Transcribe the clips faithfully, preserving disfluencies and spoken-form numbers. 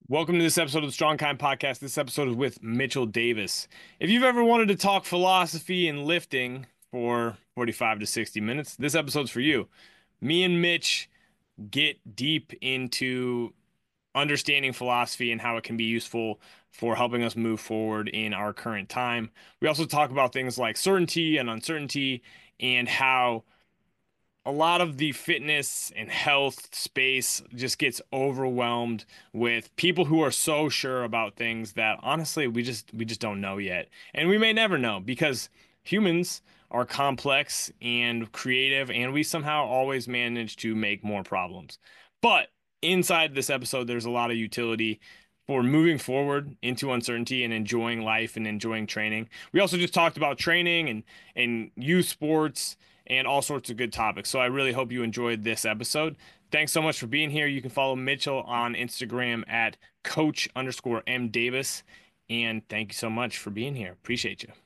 Welcome to this episode of the Strong Kind Podcast. This episode is with Mitchell Davis. If you've ever wanted to talk philosophy and lifting for forty-five to sixty minutes, this episode's for you. Me and Mitch get deep into understanding philosophy and how it can be useful for helping us move forward in our current time. We also talk about things like certainty and uncertainty and how a lot of the fitness and health space just gets overwhelmed with people who are so sure about things that honestly we just we just don't know yet. And we may never know because humans are complex and creative and we somehow always manage to make more problems. But inside this episode there's a lot of utility for moving forward into uncertainty and enjoying life and enjoying training. We also just talked about training and and youth sports and all sorts of good topics. So I really hope you enjoyed this episode. Thanks so much for being here. You can follow Mitchell on Instagram at coach underscore M Davis. And thank you so much for being here. Appreciate you.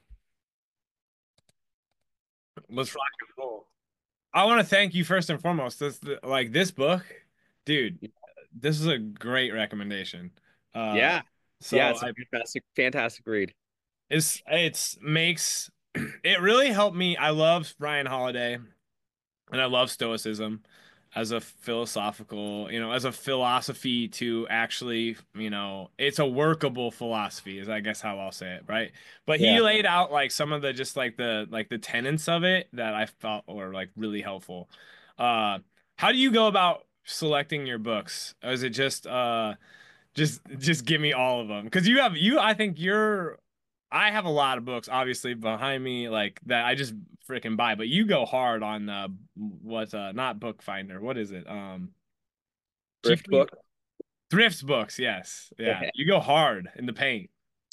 Let's rock and roll. I want to thank you first and foremost. This like this book, dude. This is a great recommendation. Uh, Yeah. Yeah, so it's a I fantastic, fantastic read. it's it's makes it really helped me. I love Ryan Holiday. And I love Stoicism as a philosophical, you know, as a philosophy to actually, you know, it's a workable philosophy, is I guess how I'll say it, right? But he Yeah. laid out like some of the just like the like the tenets of it that I felt were like really helpful. Uh, how do you go about selecting your books? Or is it just uh just just give me all of them? Because you have you I think you're I have a lot of books obviously behind me like that I just freaking buy, but you go hard on uh what uh not Book Finder. What is it? Um Thrift Chiefly book. Thrift Books, yes. Yeah. You go hard in the paint.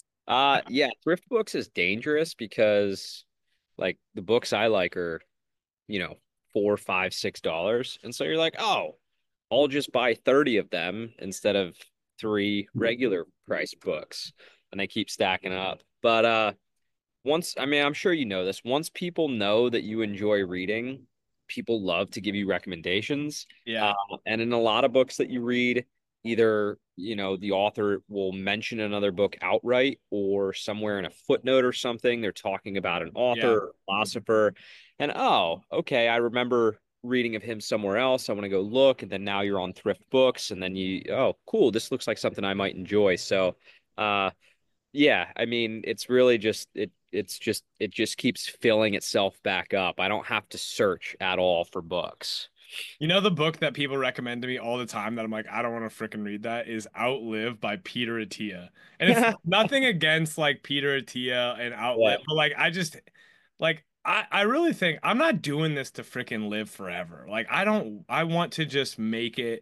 Uh yeah, thrift books is dangerous because like the books I like are, you know, four, five, six dollars. And so you're like, oh, I'll just buy thirty of them instead of three regular price books. And they keep stacking up. But uh once, I mean, I'm sure you know this. Once people know that you enjoy reading, people love to give you recommendations. Uh, Yeah. and in a lot of books that you read, either, you know, the author will mention another book outright or somewhere in a footnote or something, they're talking about an author Yeah. or philosopher. And oh, okay, I remember reading of him somewhere else. I want to go look. And then now you're on Thrift Books, and then you, oh, cool, this looks like something I might enjoy. So, uh, yeah, I mean, it's really just it it's just it just keeps filling itself back up. I don't have to search at all for books. You know the book that people recommend to me all the time that I'm like, I don't want to freaking read that is Outlive by Peter Attia. And it's nothing against like Peter Attia and Yeah. Outlive, but like I just like I, I really think I'm not doing this to freaking live forever. Like I don't I want to just make it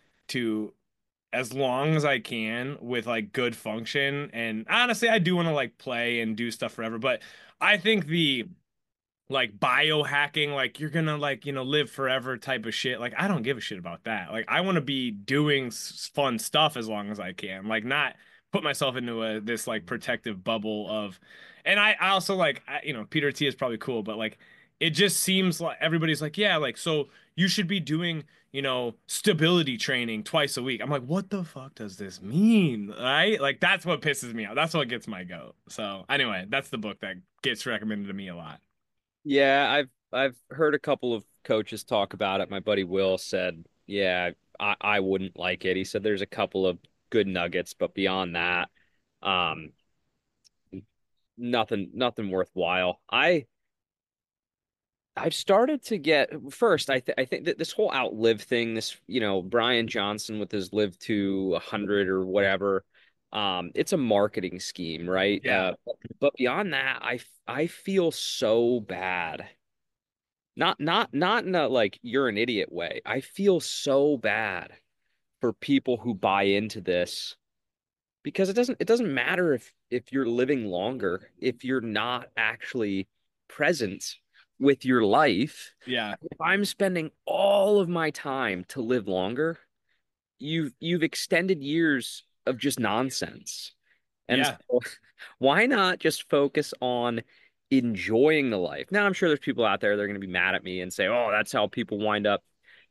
to as long as I can with like good function. And honestly, I do want to like play and do stuff forever, but I think the like biohacking, like you're gonna like, you know, live forever type of shit. Like I don't give a shit about that. Like I want to be doing s- fun stuff as long as I can. Like not put myself into a this like protective bubble of and I, I also like I, you know, Peter T is probably cool, but like it just seems like everybody's like, yeah, like so you should be doing, you know, stability training twice a week. I'm like, what the fuck does this mean? Right? Like that's what pisses me off. That's what gets my goat. So anyway, that's the book that gets recommended to me a lot. Yeah, I've I've heard a couple of coaches talk about it. My buddy Will said, "Yeah, I I wouldn't like it." He said there's a couple of good nuggets, but beyond that, um, nothing nothing worthwhile. I I've started to get first. I th I think that this whole outlive thing, this you know Brian Johnson with his live to a hundred or whatever, um, it's a marketing scheme, right? Yeah. Uh, but beyond that, I I feel so bad. Not not not in a like you're an idiot way. I feel so bad for people who buy into this because it doesn't it doesn't matter if if you're living longer if you're not actually present with your life. Yeah. If I'm spending all of my time to live longer, you've you've extended years of just nonsense. And Yeah. so why not just focus on enjoying the life? Now I'm sure there's people out there that are going to be mad at me and say, "Oh, that's how people wind up."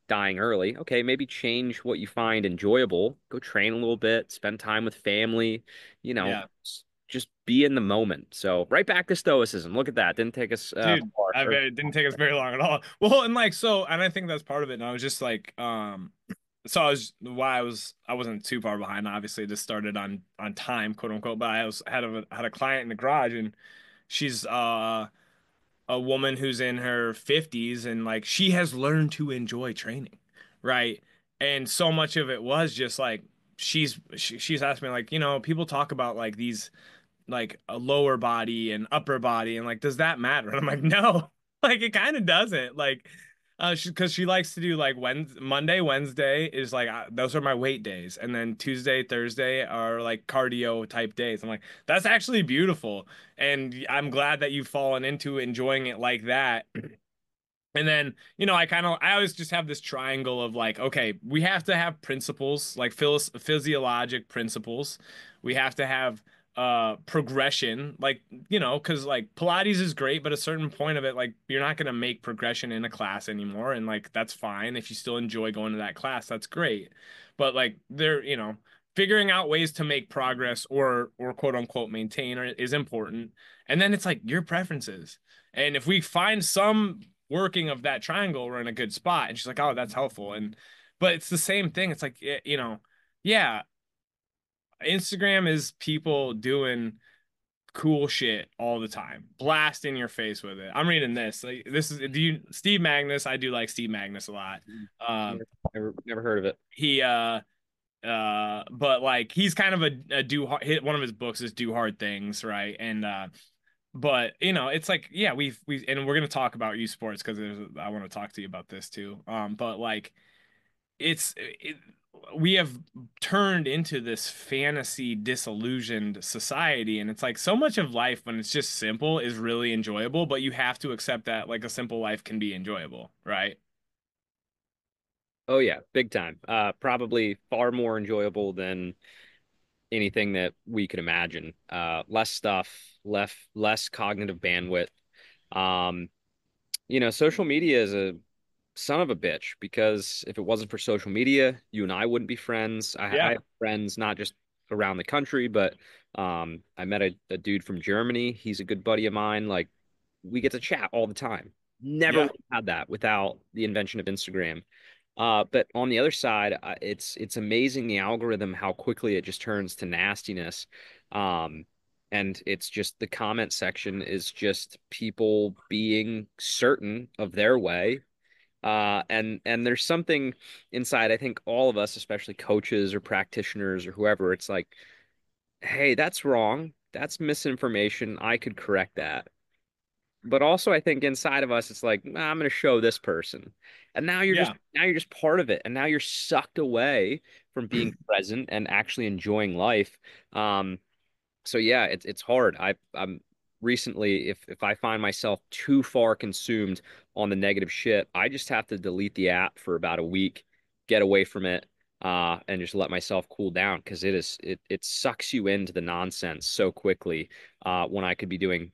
dying early. Okay, maybe change what you find enjoyable. Go train a little bit, spend time with family, you know, Yeah. s- just be in the moment. So right back to stoicism. Look at that. Didn't take us uh Dude, far. I Or, bet it didn't take us very long at all. Well, and like so, and I think that's part of it. And I was just like, um, so I was why I was I wasn't too far behind. Obviously, just started on on time, quote unquote. But I was had a had a client in the garage, and she's uh a woman who's in her fifties, and like she has learned to enjoy training, right? And so much of it was just like she's she, she's asked me like, you know, people talk about like these like a lower body and upper body and like does that matter? And I'm like, no, like it kind of doesn't. Like uh she, because she likes to do like Wednesday, Monday, Wednesday is like uh, those are my weight days, and then Tuesday, Thursday are like cardio type days. I'm like, that's actually beautiful, and I'm glad that you've fallen into enjoying it like that. And then, you know, I kind of, I always just have this triangle of like, okay, we have to have principles, like phys physiologic principles. We have to have uh progression, like, you know, because like Pilates is great, but at a certain point of it, like, you're not going to make progression in a class anymore. And like, that's fine. If you still enjoy going to that class, that's great. But like, there, you know, figuring out ways to make progress or, or quote unquote maintain are, is important. And then it's like your preferences. And if we find some working of that triangle, we're in a good spot. And she's like, oh, that's helpful. And but it's the same thing. It's like, you know, yeah, Instagram is people doing cool shit all the time, blast in your face with it. I'm reading this. Like, this is do you Steve Magnus? I do like Steve Magnus a lot. Um, never, never, never heard of it. he uh uh but like he's kind of a, a do hard hit one of his books is do hard things, right? And uh but you know it's like yeah we've we and we're gonna talk about youth sports because I want to talk to you about this too, um but like it's it, we have turned into this fantasy disillusioned society, and it's like so much of life when it's just simple is really enjoyable, but you have to accept that like a simple life can be enjoyable, right? Oh yeah, big time. Uh, probably far more enjoyable than anything that we could imagine. Uh, less stuff, less less cognitive bandwidth. Um, you know, social media is a son of a bitch because if it wasn't for social media, you and I wouldn't be friends. I, I Yeah. have friends not just around the country, but um, I met a, a dude from Germany. He's a good buddy of mine. Like we get to chat all the time. Never Yeah. would have had that without the invention of Instagram. Uh, but on the other side, uh, it's it's amazing the algorithm how quickly it just turns to nastiness. Um, and it's just the comment section is just people being certain of their way. Uh, and and there's something inside, I think all of us, especially coaches or practitioners or whoever, it's like, hey, that's wrong. That's misinformation. I could correct that. But also I think inside of us it's like, nah, I'm going to show this person. And now you're just Yeah. now you're just part of it. And now you're sucked away from being present and actually enjoying life. Um, so yeah, it's it's hard. I I'm recently if if I find myself too far consumed on the negative shit, I just have to delete the app for about a week, get away from it, uh, and just let myself cool down because it is it it sucks you into the nonsense so quickly, uh, when I could be doing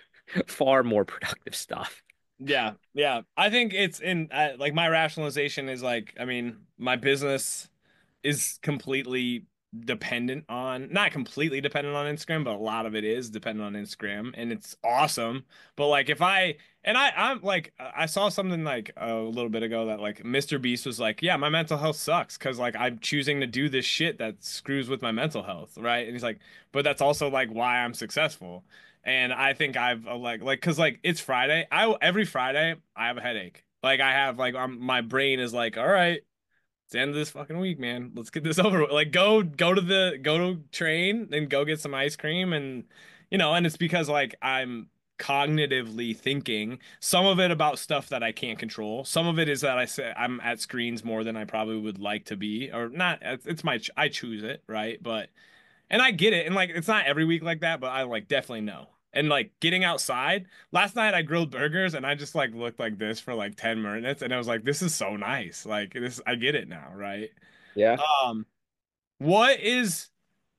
far more productive stuff. Yeah, yeah. I think it's in uh, like my rationalization is like, I mean, my business is completely dependent on, not completely dependent on Instagram, but a lot of it is dependent on Instagram, and it's awesome. But like if I and I I'm like I saw something like a little bit ago that like Mister Beast was like, yeah, my mental health sucks because like I'm choosing to do this shit that screws with my mental health, right? And he's like, but that's also like why I'm successful. And I think I've uh, like like because like it's Friday. I every Friday I have a headache. Like I have like I'm, my brain is like, all right, it's the end of this fucking week, man. Let's get this over with. Like go go to the go to train and go get some ice cream, and you know, and it's because like I'm cognitively thinking some of it about stuff that I can't control. Some of it is that I say I'm at screens more than I probably would like to be, or not. It's it's my I choose it, right? But and I get it. And like it's not every week like that, but I like definitely know. And like getting outside. Last night I grilled burgers and I just like looked like this for like ten minutes and I was like, this is so nice. Like this I get it now, right? Yeah. Um, what is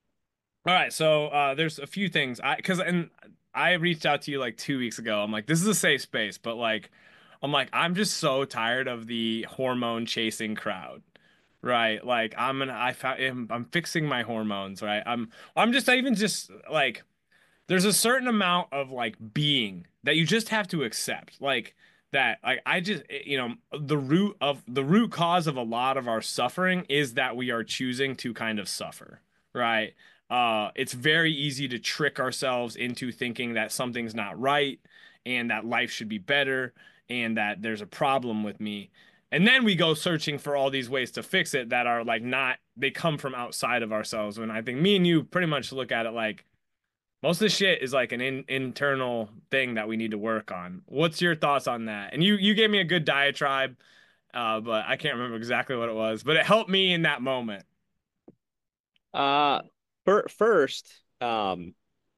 all right, so uh there's a few things I because and I reached out to you like two weeks ago. I'm like, this is a safe space, but like I'm like, I'm just so tired of the hormone chasing crowd. Right. Like I'm gonna I found I'm, I'm fixing my hormones, right? I'm I'm just even just like there's a certain amount of like being that you just have to accept. Like that like I just eh, you know the root of the root cause of a lot of our suffering is that we are choosing to kind of suffer, right? Uh it's very easy to trick ourselves into thinking that something's not right and that life should be better and that there's a problem with me. And then we go searching for all these ways to fix it that are like not they come from outside of ourselves. And I think me and you pretty much look at it like most of the shit is like an in, internal thing that we need to work on. What's your thoughts on that? And you you gave me a good diatribe, uh, but I can't remember exactly what it was. But it helped me in that moment. Uh, fir first, um,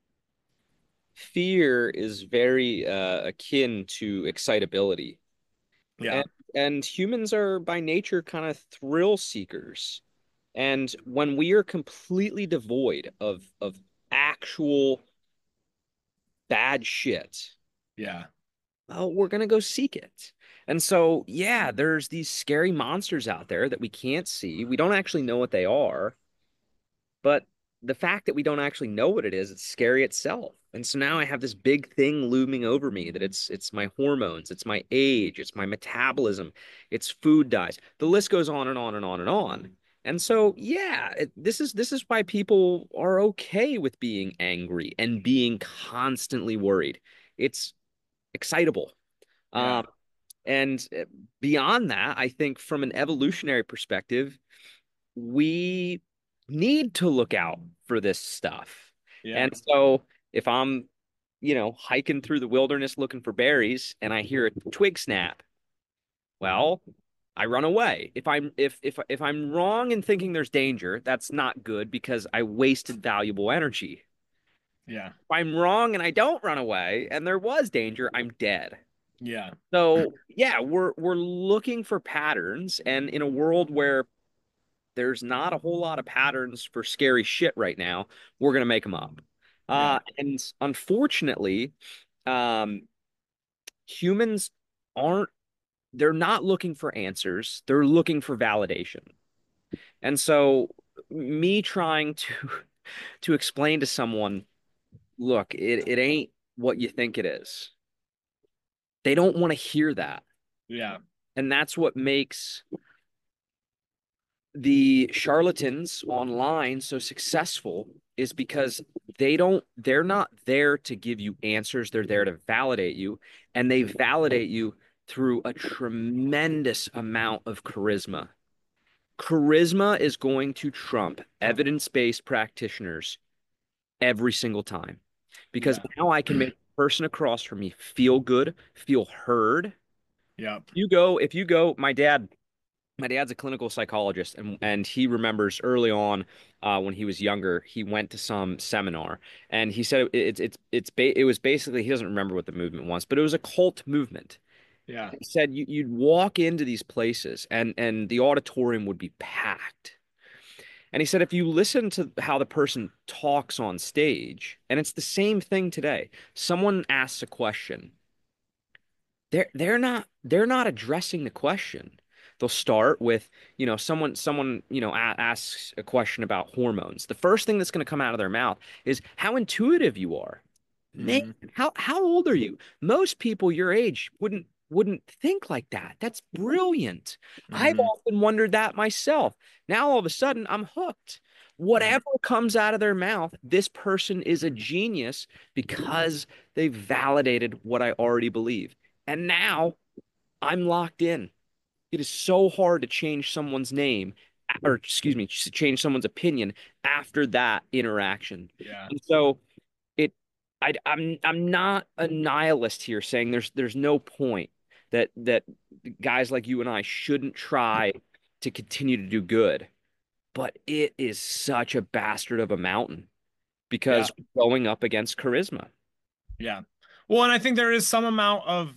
fear is very uh, akin to excitability. Yeah, And and humans are by nature kind of thrill seekers. And when we are completely devoid of of actual bad shit, yeah, well, we're gonna go seek it. And so, yeah, there's these scary monsters out there that we can't see. We don't actually know what they are. But the fact that we don't actually know what it is, it's scary itself. And so now I have this big thing looming over me that it's it's my hormones, it's my age, it's my metabolism, it's food dyes. The list goes on and on and on and on. And so, yeah, it, this is this is why people are okay with being angry and being constantly worried. It's excitable. yeah, Um, and uh, beyond that, I think from an evolutionary perspective, we need to look out for this stuff. yeah, And so if I'm, you know, hiking through the wilderness looking for berries and I hear a twig snap, well, I run away. If I'm if if if I'm wrong in thinking there's danger, that's not good because I wasted valuable energy. yeah, If I'm wrong and I don't run away and there was danger, I'm dead. yeah, So, yeah, we're we're looking for patterns and in a world where there's not a whole lot of patterns for scary shit right now. We're gonna make them up. yeah, Uh, and unfortunately, um, humans aren't, they're not looking for answers. They're looking for validation. And so me trying to to explain to someone, look, it, it ain't what you think it is. They don't want to hear that. yeah, And that's what makes the charlatans online so successful is because they don't they're not there to give you answers, they're there to validate you, and they validate you through a tremendous amount of charisma. Charisma is going to trump evidence-based practitioners every single time because yeah, now I can make the person across from me feel good, feel heard. yep, You go if you go my dad my dad's a clinical psychologist, and and he remembers early on uh, when he was younger, he went to some seminar, and he said it, it's it's it's ba it was basically he doesn't remember what the movement was, but it was a cult movement. yeah, He said you, you'd walk into these places, and and the auditorium would be packed. And he said if you listen to how the person talks on stage, and it's the same thing today, someone asks a question they're they're not they're not addressing the question. They'll start with, you know, someone someone, you know, a asks a question about hormones. The first thing that's going to come out of their mouth is how intuitive you are. Man, hmm how how old are you? Most people your age wouldn't wouldn't think like that. That's brilliant. I've hmm often wondered that myself. Now all of a sudden I'm hooked. right, Whatever comes out of their mouth, this person is a genius because they validated what I already believe. And now I'm locked in. It is so hard to change someone's name, or excuse me, to change someone's opinion after that interaction. yeah, And so it, I, I'm, I'm not a nihilist here saying there's, there's no point that that guys like you and I shouldn't try to continue to do good. But it is such a bastard of a mountain yeah, because we're going up against charisma. yeah. Well, and I think there is some amount of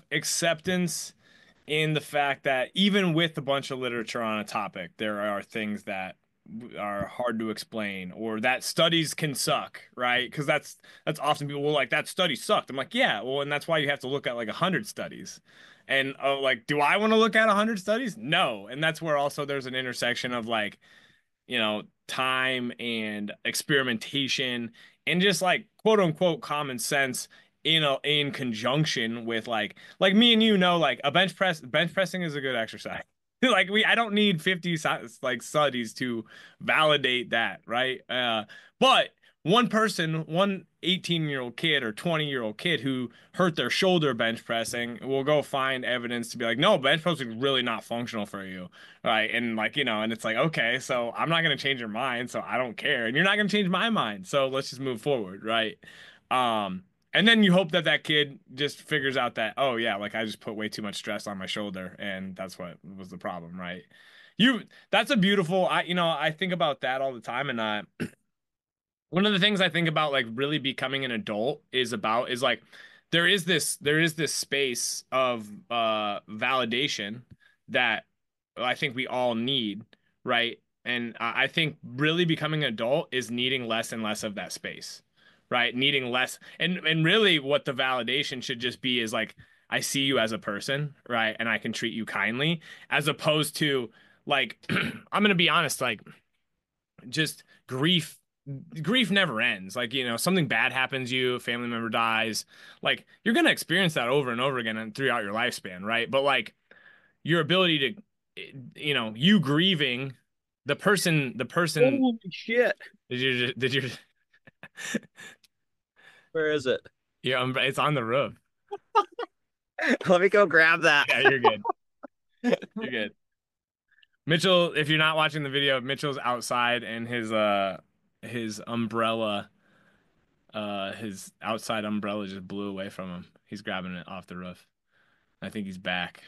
acceptance in the fact that even with a bunch of literature on a topic, there are things that are hard to explain, or that studies can suck, right? Because that's that's often people will like that study sucked. I'm like, yeah, well, and that's why you have to look at like a hundred studies. And oh, like, do I want to look at a hundred studies? No. And that's where also there's an intersection of like, you know, time and experimentation and just like quote unquote common sense in a in conjunction with like like me and you know like a bench press bench pressing is a good exercise. Like we I don't need fifty like studies to validate that, right? Uh but one person, one eighteen year old kid or twenty year old kid who hurt their shoulder bench pressing will go find evidence to be like, no, bench pressing is really not functional for you. Right. And like, you know, and it's like, okay, so I'm not going to change your mind. So I don't care. And you're not going to change my mind. So let's just move forward. Right. Um, and then you hope that that kid just figures out that, oh, yeah, like I just put way too much stress on my shoulder. And that's what was the problem. Right. You, that's a beautiful, I, you know, I think about that all the time. And uh, one of the things I think about like really becoming an adult is about is like, there is this, there is this space of uh, validation that I think we all need, right? And I I think really becoming an adult is needing less and less of that space, right? Needing less, and and really what the validation should just be is like I see you as a person, right? And I can treat you kindly, as opposed to like I'm gonna be honest, like just grief. Grief never ends. Like, you know, something bad happens to you, a family member dies, like you're gonna experience that over and over again and throughout your lifespan, right? But like your ability to, you know, you grieving the person, the person, Holy shit. did you, did you, Where is it? yeah, um, it's on the roof. Let me go grab that. Yeah, you're good. You're good. Mitchell, if you're not watching the video, Mitchell's outside and his, uh, his umbrella, uh, his outside umbrella just blew away from him. He's grabbing it off the roof. I think he's back.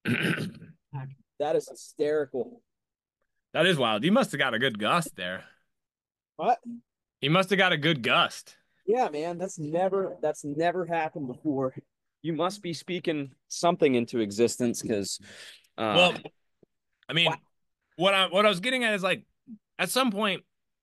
That is hysterical. That is wild. He must have got a good gust there. What? He must have got a good gust. Yeah, man, that's never that's never happened before. You must be speaking something into existence because uh Well, I mean, Wow. what I what I was getting at is like at some point,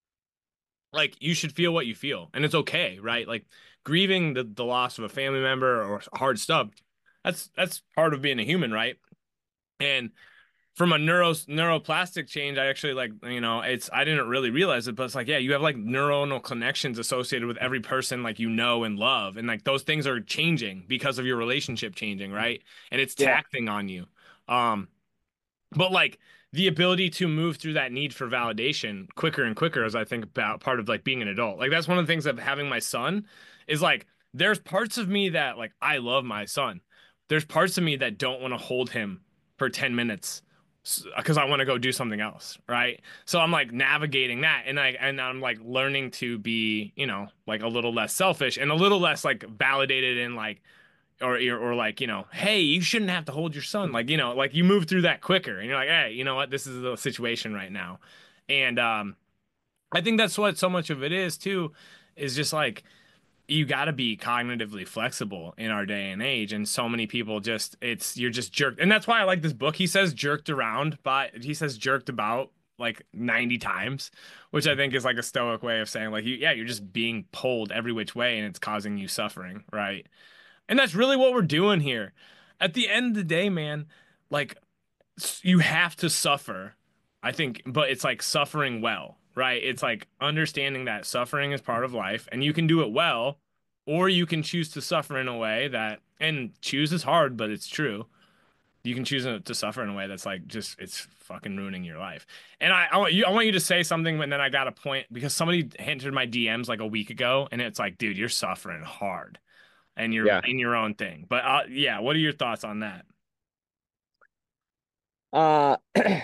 like you should feel what you feel, and it's okay, right? Like grieving the, the loss of a family member or hard stuff, that's that's part of being a human, right? And from a neuro neuroplastic change, I actually like, you know, it's I didn't really realize it, but it's like, yeah, you have like neuronal connections associated with every person like you know and love. And like those things are changing because of your relationship changing, right? And it's Yeah. taxing on you. Um, but like the ability to move through that need for validation quicker and quicker as I think about part of like being an adult. Like that's one of the things of having my son is like there's parts of me that like I love my son. There's parts of me that don't want to hold him for ten minutes because I want to go do something else, right? So I'm like navigating that and I and I'm like learning to be, you know, like a little less selfish and a little less like validated in like or or like, you know, hey, you shouldn't have to hold your son. Like, you know, like you move through that quicker and you're like, hey, you know what? This is the situation right now. And um I think that's what so much of it is too, is just like you got to be cognitively flexible in our day and age. And so many people just, it's, you're just jerked. And that's why I like this book. He says jerked around, but he says jerked about like ninety times, which I think is like a stoic way of saying, like, you, yeah, you're just being pulled every which way and it's causing you suffering, right? And that's really what we're doing here. At the end of the day, man, like you have to suffer, I think, but it's like suffering well, right? It's like understanding that suffering is part of life and you can do it well, or you can choose to suffer in a way that, and choose is hard, but it's true. You can choose to suffer in a way that's like just it's fucking ruining your life. And I, I want you I want you to say something, and then I got a point because somebody entered my D Ms like a week ago, and it's like, dude, you're suffering hard, and you're yeah. in your own thing. But uh, yeah, what are your thoughts on that? Uh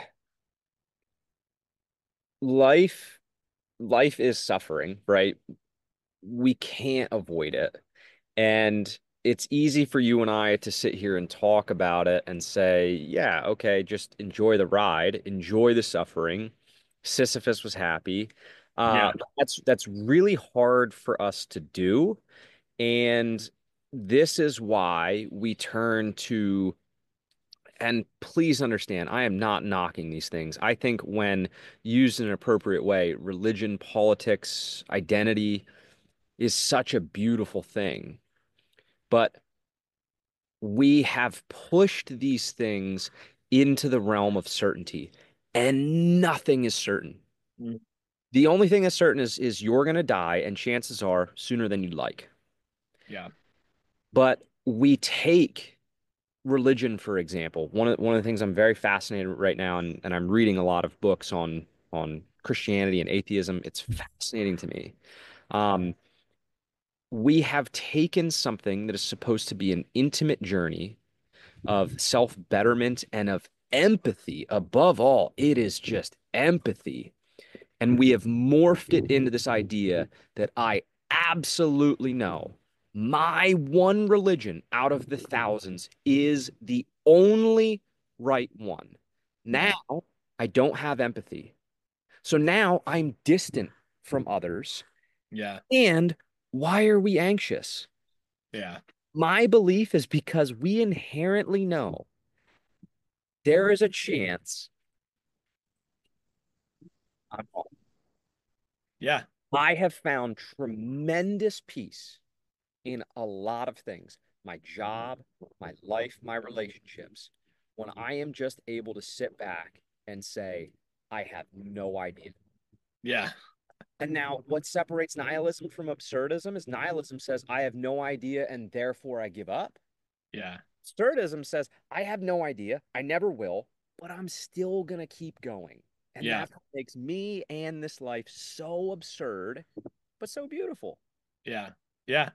life life is suffering, right? We can't avoid it. And it's easy for you and I to sit here and talk about it and say, yeah, okay, just enjoy the ride, enjoy the suffering. Sisyphus was happy. Yeah, Uh, that's that's really hard for us to do. And this is why we turn to and please understand, I am not knocking these things. I think when used in an appropriate way, religion, politics, identity is such a beautiful thing. But we have pushed these things into the realm of certainty, and nothing is certain. Mm. The only thing that's certain is is you're going to die, and chances are sooner than you'd like. Yeah. But we take religion, for example. One of one of the things I'm very fascinated right now, and, and I'm reading a lot of books on on Christianity and atheism. It's fascinating to me. Um, we have taken something that is supposed to be an intimate journey of self-betterment and of empathy. Above all, it is just empathy. And we have morphed it into this idea that I absolutely know my one religion out of the thousands is the only right one. Now I don't have empathy. So now I'm distant from others. Yeah. And why are we anxious? Yeah. My belief is because we inherently know there is a chance I'm wrong. Yeah. I have found tremendous peace in a lot of things. My job, my life, my relationships. When I am just able to sit back and say, I have no idea. Yeah. And now, what separates nihilism from absurdism is nihilism says, I have no idea, and therefore I give up. Yeah. Absurdism says, I have no idea, I never will, but I'm still going to keep going. And Yeah. that's what makes me and this life so absurd, but so beautiful. Yeah. Yeah.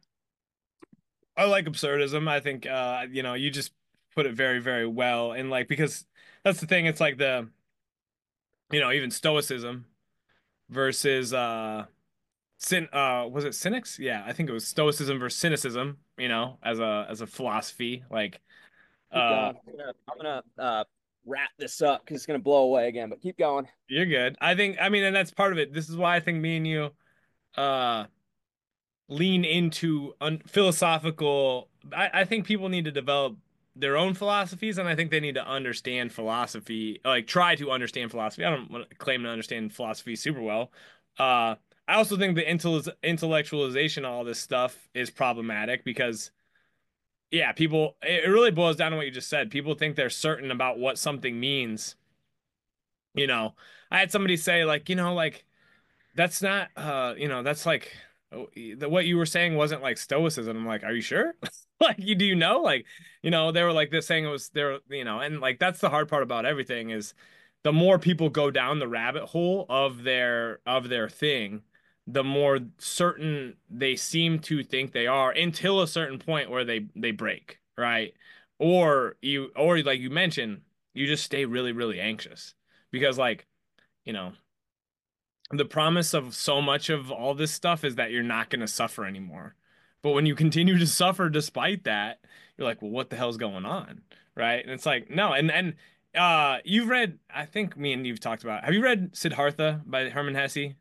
I like absurdism. I think uh, you know, you just put it very, very well. And like because that's the thing, it's like the you know, even stoicism versus uh Cyn uh was it cynics? Yeah, I think it was stoicism versus cynicism, you know, as a as a philosophy. Like Keep uh going. I'm gonna, I'm gonna uh, wrap this up because it's gonna blow away again. But keep going. you're good. I think I mean and that's part of it. This is why I think me and you uh lean into un philosophical I, I think people need to develop their own philosophies, and I think they need to understand philosophy, like try to understand philosophy. I don't want to claim to understand philosophy super well. Uh, I also think the intel intellectualization of all this stuff is problematic because, yeah, people, it really boils down to what you just said. People think they're certain about what something means. You know, I had somebody say, like, you know, like, that's not uh you know that's like oh, the, what you were saying wasn't like stoicism. I'm like, are you sure? Like, you do you know, like, you know, they were like this saying it was there, you know, and like that's the hard part about everything is the more people go down the rabbit hole of their of their thing, the more certain they seem to think they are until a certain point where they they break, right? Or you or like you mentioned, you just stay really really anxious because like, you know, the promise of so much of all this stuff is that you're not going to suffer anymore. But when you continue to suffer despite that, you're like, well, what the hell's going on? Right? And it's like, no. And and uh you've read, I think me and you've talked about, have you read Siddhartha by Hermann Hesse?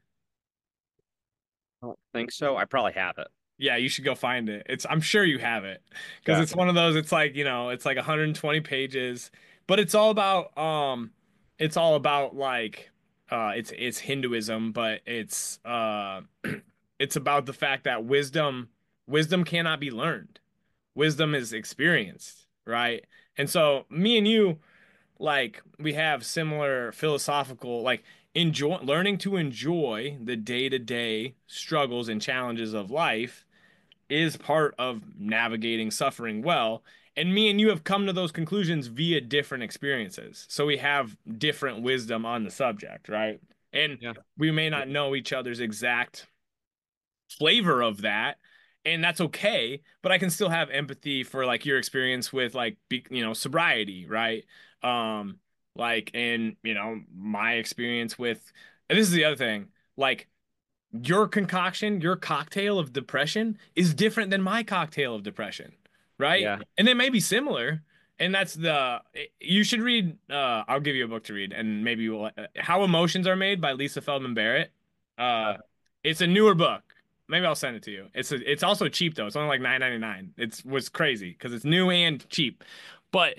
I don't think so. I probably have it. Yeah, you should go find it. It's I'm sure you have it because Okay. it's one of those, it's like, you know, it's like one hundred twenty pages, but it's all about um it's all about like uh it's it's Hinduism, but it's uh it's about the fact that wisdom wisdom cannot be learned. Wisdom is experienced, right? And so me and you, like, we have similar philosophical, like, enjoy learning to enjoy the day-to-day struggles and challenges of life is part of navigating suffering well. And me and you have come to those conclusions via different experiences. So we have different wisdom on the subject, right? And Yeah. we may not know each other's exact flavor of that, and that's okay, but I can still have empathy for like your experience with like be, you know, sobriety, right? Um like, and you know, my experience with, and this is the other thing, like your concoction, your cocktail of depression is different than my cocktail of depression, right? Yeah. And they may be similar. And that's the, you should read, uh, I'll give you a book to read, and maybe you will, uh, How Emotions Are Made by Lisa Feldman Barrett. Uh, it's a newer book. Maybe I'll send it to you. It's a, it's also cheap though. It's only like nine ninety-nine. It's was crazy because it's new and cheap. But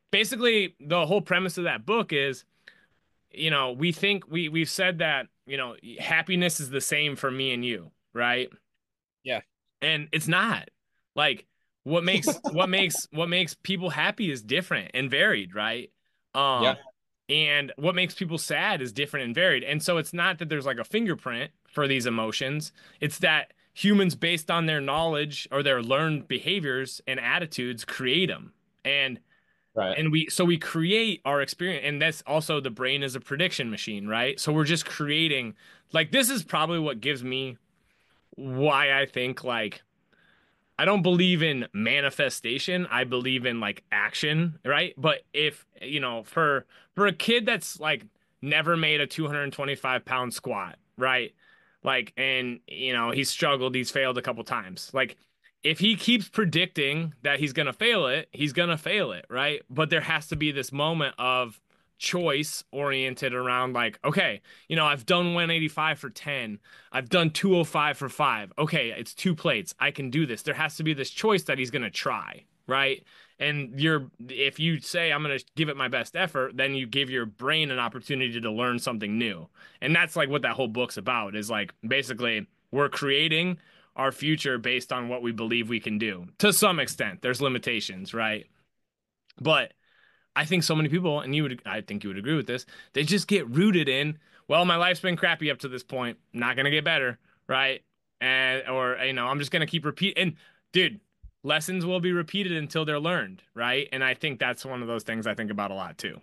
basically the whole premise of that book is, you know, we think we we've said that, you know, happiness is the same for me and you, right? Yeah. And it's not. Like what makes what makes what makes people happy is different and varied, right? Yeah. Um and what makes people sad is different and varied. And so it's not that there's like a fingerprint for these emotions. It's that humans based on their knowledge or their learned behaviors and attitudes create them. And Right. and we so we create our experience, and that's also the brain is a prediction machine, right? So we're just creating, like, this is probably what gives me why I think, like, I don't believe in manifestation. I believe in like action, right? But if, you know, for for a kid that's like never made a two hundred twenty-five pound squat, right? Like, and you know, he's struggled, he's failed a couple times. Like, if he keeps predicting that he's gonna fail it, he's gonna fail it, right? But there has to be this moment of choice oriented around, like, okay, you know, I've done one eighty-five for ten. I've done two oh five for five. Okay, it's two plates. I can do this. There has to be this choice that he's going to try, right? And you're if you say I'm going to give it my best effort, then you give your brain an opportunity to learn something new. And that's like what that whole book's about, is like basically we're creating our future based on what we believe we can do. To some extent, there's limitations, right? But I think so many people, and you would, I think you would agree with this, they just get rooted in, well, my life's been crappy up to this point, not gonna get better, right? And or you know, I'm just gonna keep repeat. And dude, lessons will be repeated until they're learned, right? And I think that's one of those things I think about a lot too.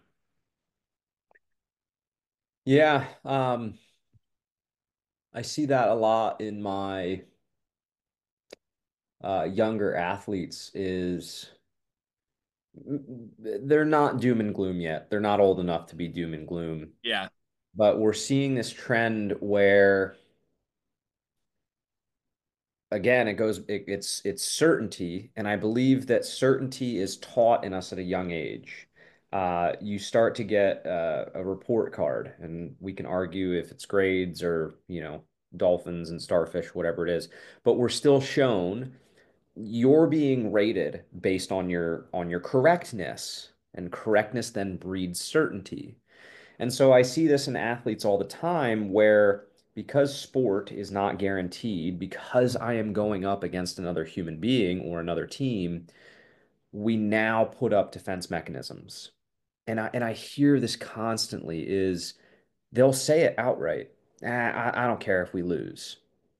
Yeah, um, I see that a lot in my uh, younger athletes is they're not doom and gloom yet. They're not old enough to be doom and gloom, Yeah, but we're seeing this trend where again it goes it, it's it's certainty, and I believe that certainty is taught in us at a young age. Uh, you start to get uh, a report card, and we can argue if it's grades or you know dolphins and starfish, whatever it is, but we're still shown you're being rated based on your on your correctness, and correctness then breeds certainty. And so I see this in athletes all the time where because sport is not guaranteed, because I am going up against another human being or another team, we now put up defense mechanisms. And I and I hear this constantly is they'll say it outright. Ah, I, I don't care if we lose.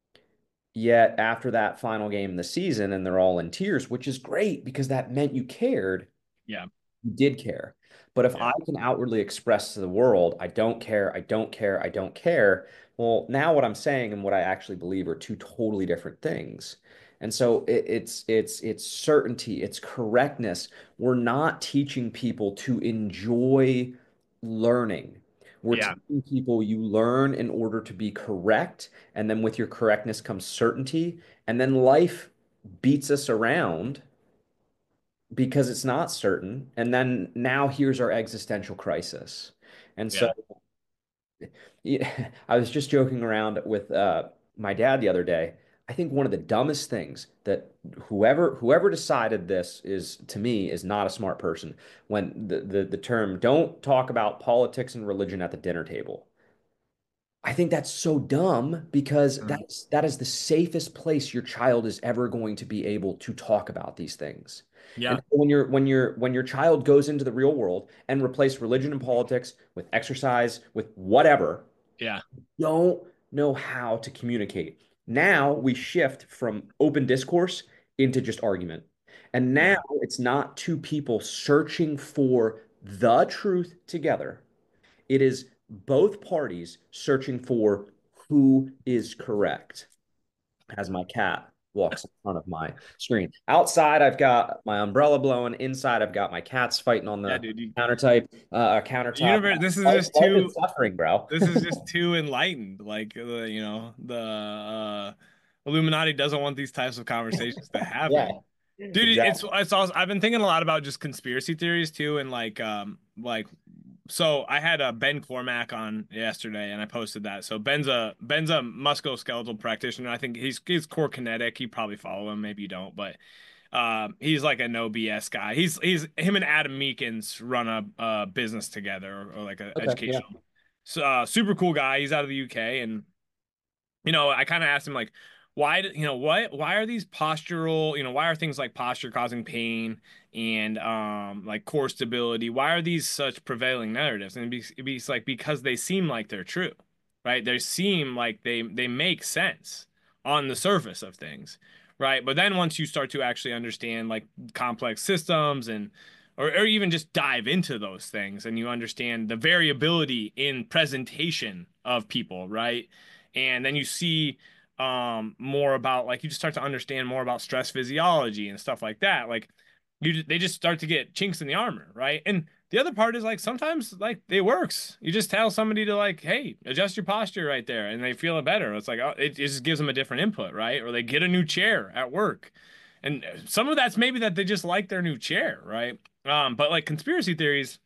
Yet after that final game of the season, and they're all in tears, which is great because that meant you cared. yeah, You did care. But if yeah, I can outwardly express to the world, I don't care, I don't care, I don't care, well, now what I'm saying and what I actually believe are two totally different things. And so it, it's it's it's certainty, it's correctness. We're not teaching people to enjoy learning. We're yeah, teaching people you learn in order to be correct, and then with your correctness comes certainty, and then life beats us around because it's not certain. And then now here's our existential crisis. And so yeah, yeah, I was just joking around with uh, my dad the other day. I think one of the dumbest things that whoever whoever decided this is to me is not a smart person when the, the the term don't talk about politics and religion at the dinner table. I think that's so dumb because mm, that's that is the safest place your child is ever going to be able to talk about these things. And yeah, so when your when your when your child goes into the real world and replace religion and politics with exercise, with whatever, yeah, don't know how to communicate. Now we shift from open discourse into just argument. And now yeah, it's not two people searching for the truth together. It is both parties searching for who is correct. As my cat walks in front of my screen. Outside, I've got my umbrella blowing. Inside, I've got my cats fighting on yeah, the dude. You, countertop. Uh, the countertop. universe. This is Life, just life is too. suffering, bro. This is just too enlightened. Like, uh, you know, the uh, Illuminati doesn't want these types of conversations to Yeah, happen. Dude, it's exactly. it's also I've been thinking a lot about just conspiracy theories too, and like um like so I had a Ben Cormack on yesterday, and I posted that. So Ben's a Ben's a musculoskeletal practitioner. I think he's he's core kinetic. You probably follow him, maybe you don't, but Um, he's like a no B S guy. He's he's him and Adam Meekins run a, a business together, or, or like an Okay, yeah. educational. So uh, super cool guy. He's out of the U K, and you know, I kind of asked him like, why, do- you know, what, why are these postural, you know, why are things like posture causing pain and um like core stability? Why are these such prevailing narratives? And it'd be, it'd be like because they seem like they're true, right? They seem like they they make sense on the surface of things, right? But then once you start to actually understand like complex systems and or, or even just dive into those things and you understand the variability in presentation of people, right? And then you see um more about like you just start to understand more about stress physiology and stuff like that. Like you they just start to get chinks in the armor, right? And the other part is like sometimes like it works. You just tell somebody to like, hey, adjust your posture right there, and they feel it better. It's like oh, it, it just gives them a different input, right? Or they get a new chair at work, and some of that's maybe that they just like their new chair, right? Um, but like conspiracy theories,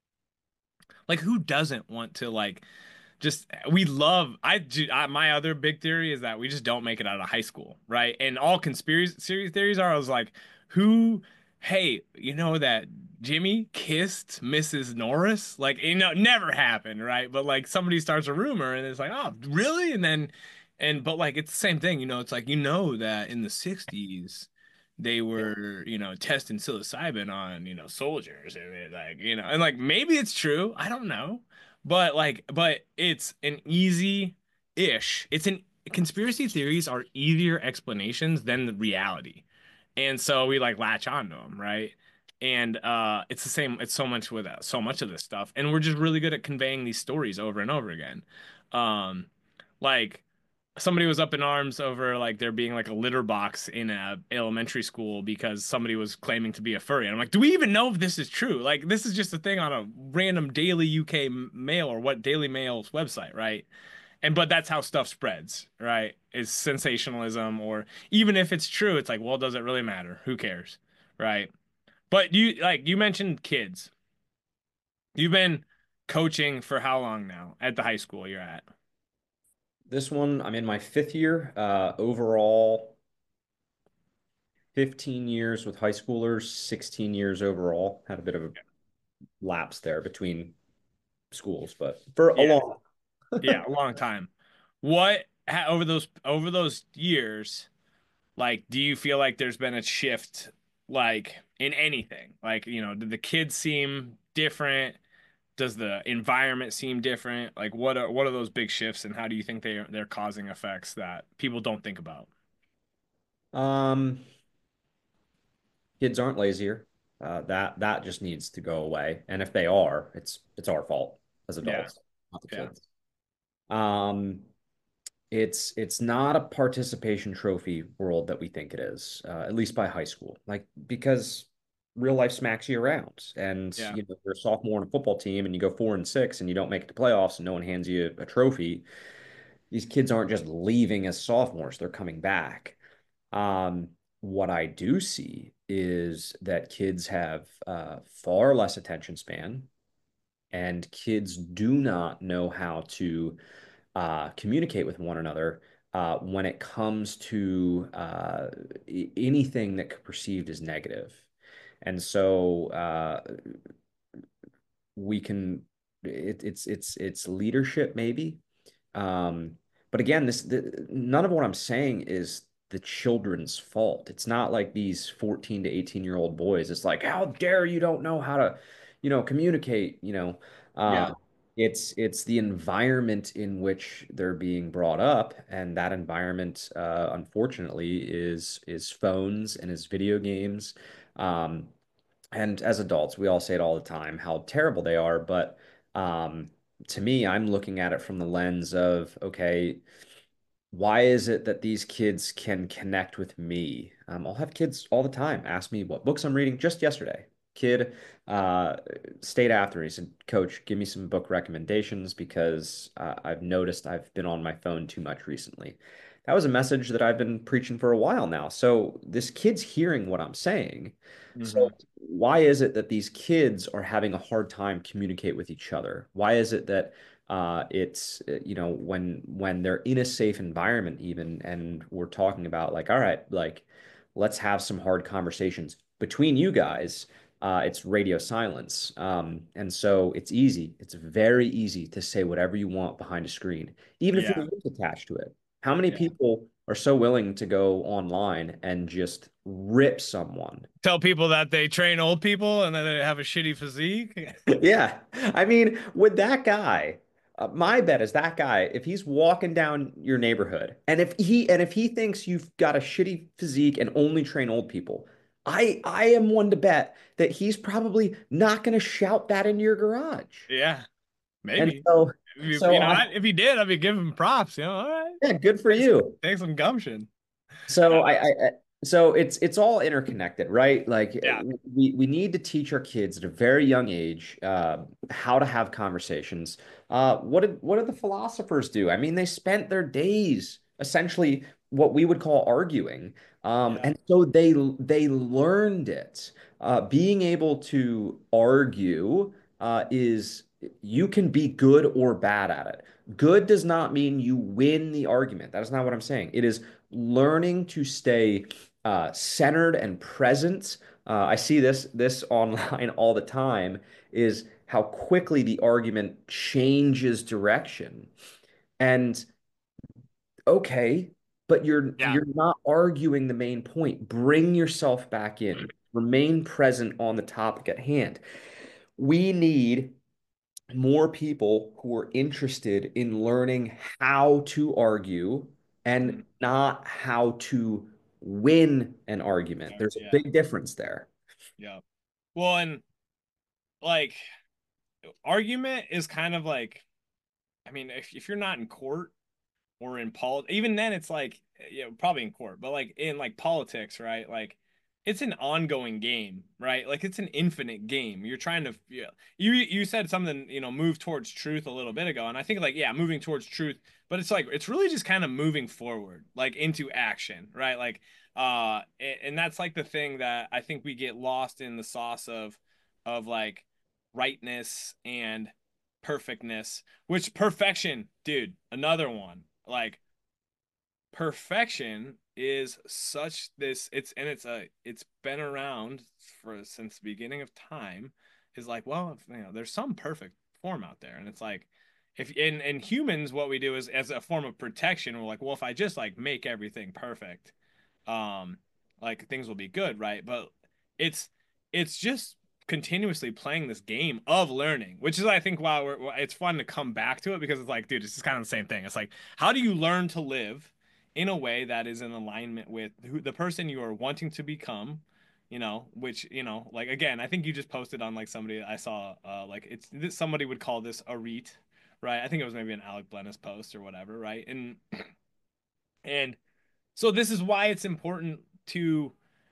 like who doesn't want to like just we love I, do- I my other big theory is that we just don't make it out of high school, right? And all conspiracy series theories are I was like who hey, you know that Jimmy kissed Missus Norris? Like, you know, never happened, right? But like somebody starts a rumor and it's like, "Oh, really?" And then and but like it's the same thing, you know, it's like you know that in the sixties they were, you know, testing psilocybin on, you know, soldiers and it, like, you know, and like maybe it's true, I don't know. But like, but it's an easy-ish. It's an conspiracy theories are easier explanations than the reality. And so we like latch onto them, right? And uh it's the same, it's so much with uh, so much of this stuff. And we're just really good at conveying these stories over and over again. Um like somebody was up in arms over like there being like a litter box in a elementary school because somebody was claiming to be a furry. And I'm like, do we even know if this is true? Like, this is just a thing on a random Daily U K Mail or what Daily Mail's website, right? And but that's how stuff spreads, right? Is sensationalism, or even if it's true, it's like, well, does it really matter? Who cares, right? But you like you mentioned kids. You've been coaching for how long now at the high school you're at? This one, I'm in my fifth year. Uh, overall, fifteen years with high schoolers, sixteen years overall. Had a bit of a lapse there between schools, but for a Yeah. long. Yeah, a long time. What ha, over those over those years, like, do you feel like there's been a shift, like in anything? Like, you know, did the kids seem different? Does the environment seem different? Like, what are what are those big shifts, and how do you think they are they're causing effects that people don't think about? Um, kids aren't lazier. Uh, that that just needs to go away. And if they are, it's it's our fault as Yeah, adults, not the yeah, kids. Um, it's it's not a participation trophy world that we think it is, uh, at least by high school. Like because real life smacks you around, and yeah, you know you're a sophomore on a football team, and you go four and six, and you don't make it to playoffs, and no one hands you a trophy. These kids aren't just leaving as sophomores; they're coming back. Um, what I do see is that kids have uh, far less attention span, and kids do not know how to uh, communicate with one another uh, when it comes to uh, anything that could be perceived as negative. And so uh, we can, it, it's it's it's leadership maybe. Um, but again, this the, none of what I'm saying is the children's fault. It's not like these fourteen to eighteen year old boys. It's like, how dare you don't know how to, you know, communicate, you know. yeah, Uh, it's it's the environment in which they're being brought up, and that environment, uh, unfortunately, is is phones and is video games. Um, and as adults, we all say it all the time how terrible they are. But um, to me, I'm looking at it from the lens of, okay, why is it that these kids can connect with me? Um, I'll have kids all the time ask me what books I'm reading. Just yesterday, kid uh, stayed after. He said, "Coach, give me some book recommendations because uh, I've noticed I've been on my phone too much recently." That was a message that I've been preaching for a while now. So this kid's hearing what I'm saying. So hmm why is it that these kids are having a hard time communicate with each other? Why is it that uh, it's uh, you know when when they're in a safe environment even and we're talking about like all right like let's have some hard conversations between you guys. Uh, it's radio silence. Um, and so it's easy. It's very easy to say whatever you want behind a screen, even if Yeah. you're attached to it. How many Yeah. people are so willing to go online and just rip someone? Tell people that they train old people and that they have a shitty physique. Yeah. I mean, with that guy, uh, my bet is that guy, if he's walking down your neighborhood and if he and if he thinks you've got a shitty physique and only train old people, I I am one to bet that he's probably not going to shout that into your garage. Yeah, And maybe. so If you, so you know, I if he did, I'd be giving him props. You know, all right, yeah, good for take some, you. take some gumption. So Uh, I, I, I so it's it's all interconnected, right? Like uh, yeah, we we need to teach our kids at a very young age uh, how to have conversations. Uh, what did what did the philosophers do? I mean, they spent their days essentially what we would call arguing, um, yeah, and so they they learned it. Uh, being able to argue uh, is you can be good or bad at it. Good does not mean you win the argument. That is not what I'm saying. It is learning to stay uh, centered and present. Uh, I see this this online all the time is how quickly the argument changes direction. And okay, but you're yeah, you're not arguing the main point. Bring yourself back in. Remain present on the topic at hand. We need more people who are interested in learning how to argue and mm, not how to win an argument. yeah, There's a yeah, big difference there. yeah. Well, and like argument is kind of like, I mean, if if you're not in court or in pol, even then it's like, yeah, probably in court, but like in like politics, right? Like it's an ongoing game, right? Like it's an infinite game. You're trying to, yeah. You you said something, you know, move towards truth a little bit ago, and I think like yeah, moving towards truth, but it's like it's really just kind of moving forward, like into action, right? Like uh, and, and that's like the thing that I think we get lost in the sauce of of like rightness and perfectness, which perfection, dude, another one. Like perfection is such this it's and it's a it's been around for since the beginning of time is like well if, you know there's some perfect form out there and it's like if in in humans what we do is as a form of protection we're like well if I just like make everything perfect um like things will be good right but it's it's just continuously playing this game of learning which is I think why we're it's fun to come back to it because it's like dude it's just kind of the same thing it's like how do you learn to live in a way that is in alignment with who the person you are wanting to become you know which you know like again I think you just posted on like somebody I saw uh like it's this somebody would call this a reet right I think it was maybe an Alec Blennis post or whatever right and and so this is why it's important to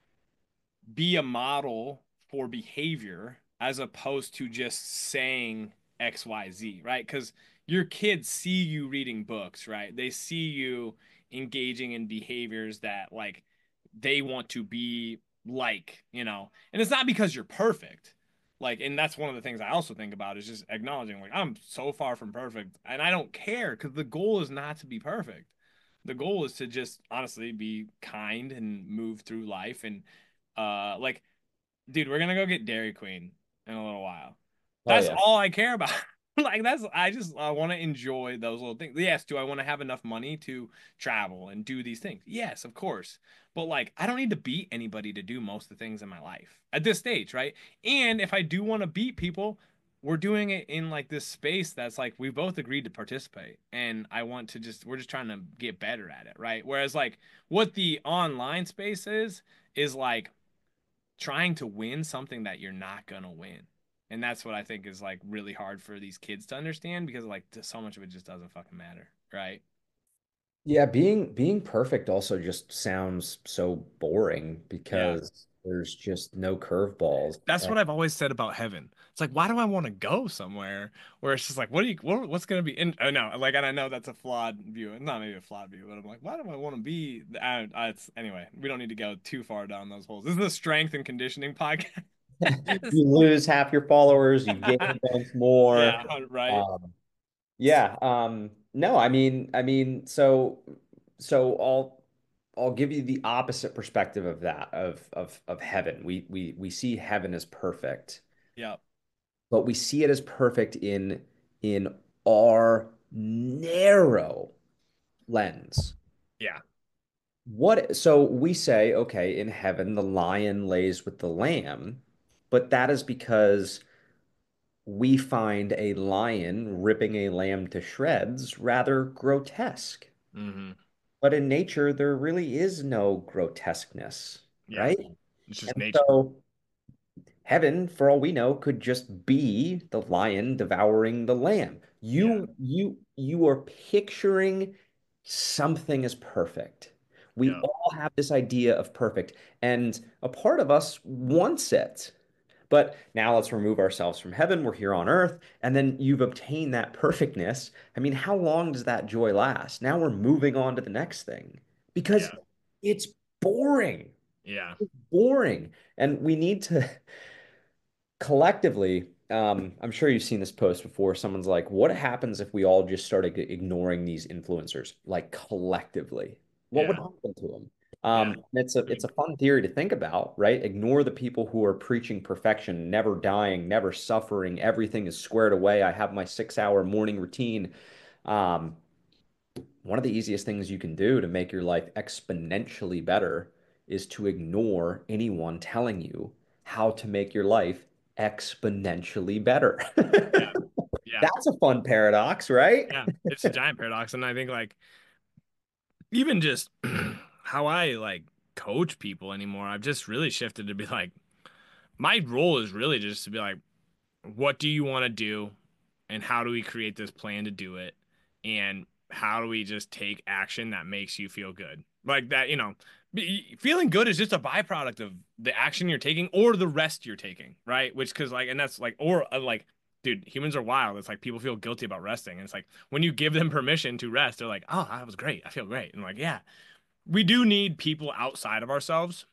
be a model for behavior as opposed to just saying X Y Z, right? Because your kids see you reading books, right? They see you engaging in behaviors that like they want to be like, you know, and it's not because you're perfect. Like, and that's one of the things I also think about is just acknowledging, like, I'm so far from perfect and I don't care because the goal is not to be perfect. The goal is to just honestly be kind and move through life and uh like dude, we're gonna go get Dairy Queen in a little while. Oh That's yeah. all I care about. Like that's I just I want to enjoy those little things. Yes, do I want to have enough money to travel and do these things? Yes, of course. But like I don't need to beat anybody to do most of the things in my life at this stage, right? And if I do want to beat people, we're doing it in like this space that's like we both agreed to participate. And I want to just we're just trying to get better at it, right? Whereas like what the online space is is like trying to win something that you're not gonna win. And that's what I think is like really hard for these kids to understand because like so much of it just doesn't fucking matter, right? Yeah, being being perfect also just sounds so boring Yeah. because there's just no curveballs. That's what I've always said about heaven. It's like, why do I want to go somewhere where it's just like, what do you, what, what's gonna be in? Oh no, like, and I know that's a flawed view. It's not maybe a flawed view, but I'm like, why do I want to be? I, I, it's anyway. We don't need to go too far down those holes. This is the strength and conditioning podcast. You lose half your followers, you gain a bunch more. Yeah, right. Um, Yeah, um, no, I mean, I mean, so, so all. I'll give you the opposite perspective of that, of of of heaven. We we we see heaven as perfect, Yeah. but we see it as perfect in in our narrow lens. Yeah. What, so we say, okay, in heaven, the lion lays with the lamb, but that is because we find a lion ripping a lamb to shreds rather grotesque. Hmm. But in nature, there really is no grotesqueness, Yeah. right? It's just And nature. so heaven, for all we know, could just be the lion devouring the lamb. Yeah. You you you are picturing something as perfect. We Yeah. all have this idea of perfect, and a part of us wants it. But now let's remove ourselves from heaven. We're here on earth, and then you've obtained that perfectness. I mean, how long does that joy last? Now we're moving on to the next thing because Yeah. it's boring, Yeah. boring, and we need to collectively, um, I'm sure you've seen this post before. Someone's like, what happens if we all just started ignoring these influencers, like collectively? What would Yeah. happen to them? Yeah. Um, it's a it's a fun theory to think about, right? Ignore the people who are preaching perfection, never dying, never suffering, everything is squared away. I have my six hour morning routine. Um, One of the easiest things you can do to make your life exponentially better is to ignore anyone telling you how to make your life exponentially better. Yeah. Yeah. That's a fun paradox, right? Yeah. It's a giant paradox. And I think like even just how I like coach people anymore, I've just really shifted to be like, my role is really just to be like, what do you want to do? And how do we create this plan to do it? And how do we just take action that makes you feel good? Like that, you know, be- feeling good is just a byproduct of the action you're taking or the rest you're taking, right? Which, cause like, and that's like, or uh, like, dude, humans are wild. It's like people feel guilty about resting. And it's like when you give them permission to rest, they're like, oh, that was great. I feel great. And like, yeah, we do need people outside of ourselves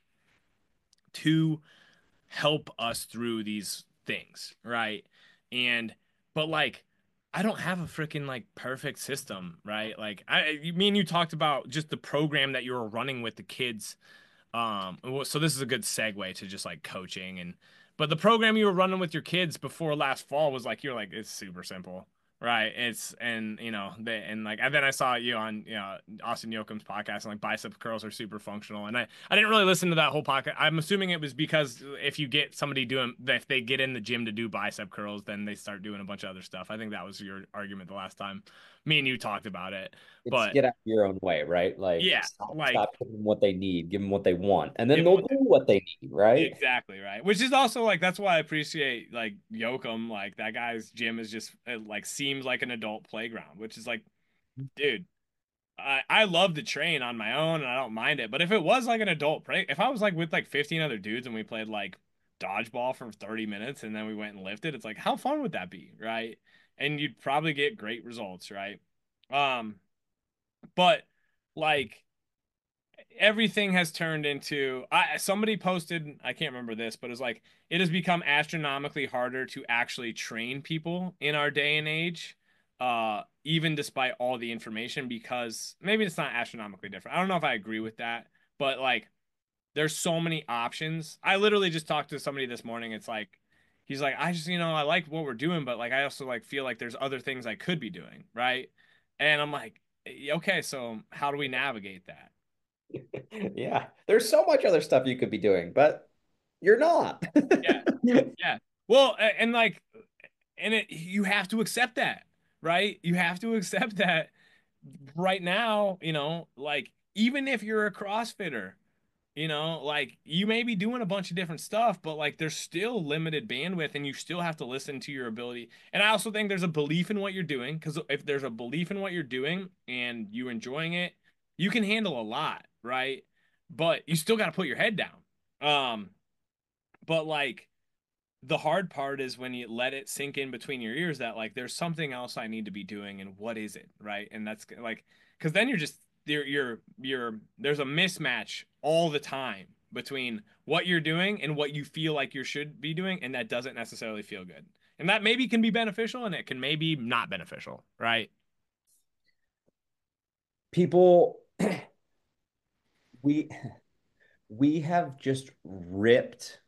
to help us through these things, right? And but like I don't have a freaking like perfect system, right? Like I you me and you talked about just the program that you were running with the kids. Um well, so this is a good segue to just like coaching and but the program you were running with your kids before last fall was like you're like it's super simple. Right. It's and you know, they and like and then I saw you on you know Austin Yoakum's podcast and like bicep curls are super functional. And I, I didn't really listen to that whole podcast. I'm assuming it was because if you get somebody doing if they get in the gym to do bicep curls, then they start doing a bunch of other stuff. I think that was your argument the last time me and you talked about it. It's But get out your own way, right? Like yeah, stop, like stop giving them what they need, give them what they want, and then give them they'll what do what they need, right? exactly right. Which is also like that's why I appreciate like Yoakum. Like that guy's gym is just it, like seems like an adult playground, which is like, dude, I I love to train on my own and I don't mind it. But if it was like an adult play, if I was like with like fifteen other dudes and we played like dodgeball for thirty minutes and then we went and lifted, it's like how fun would that be, right? And you'd probably get great results, right? Um, but like everything has turned into I somebody posted I can't remember this but it's like it has become astronomically harder to actually train people in our day and age uh even despite all the information because maybe it's not astronomically different. I don't know if I agree with that but like there's so many options. I literally just talked to somebody this morning. It's like he's like I just you know I like what we're doing but like I also like feel like there's other things I could be doing, right? And I'm like okay, so how do we navigate that? Yeah, there's so much other stuff you could be doing, but you're not. Yeah. Yeah. Well, a- and like, and it, you have to accept that, right? You have to accept that right now, you know, like, even if you're a CrossFitter, you know, like, you may be doing a bunch of different stuff, but like, there's still limited bandwidth and you still have to listen to your ability. And I also think there's a belief in what you're doing, because if there's a belief in what you're doing and you're enjoying it, you can handle a lot, right? But you still got to put your head down. Um, but like, the hard part is when you let it sink in between your ears that like there's something else I need to be doing and what is it, right? And that's like because then you're just you're you're you're there's a mismatch all the time between what you're doing and what you feel like you should be doing, and that doesn't necessarily feel good. And that maybe can be beneficial and it can maybe not beneficial, right? People we we have just ripped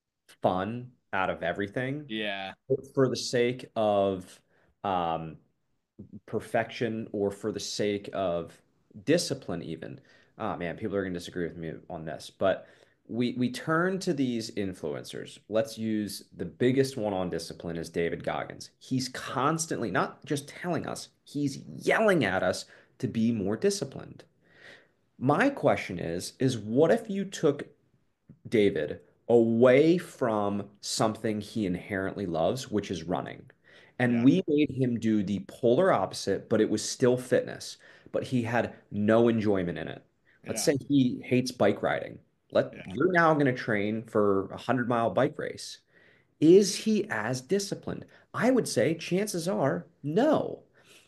fun out of everything Yeah. for the sake of um, perfection or for the sake of discipline, even. Oh man, people are going to disagree with me on this, but we we turn to these influencers. Let's use the biggest one on discipline is David Goggins. He's constantly not just telling us, he's yelling at us to be more disciplined. My question is, is what if you took David away from something he inherently loves, which is running. And Yeah. we made him do the polar opposite, but it was still fitness, but he had no enjoyment in it. Let's Yeah. say he hates bike riding. Let Yeah. you're now going to train for a hundred mile bike race. Is he as disciplined? I would say chances are no.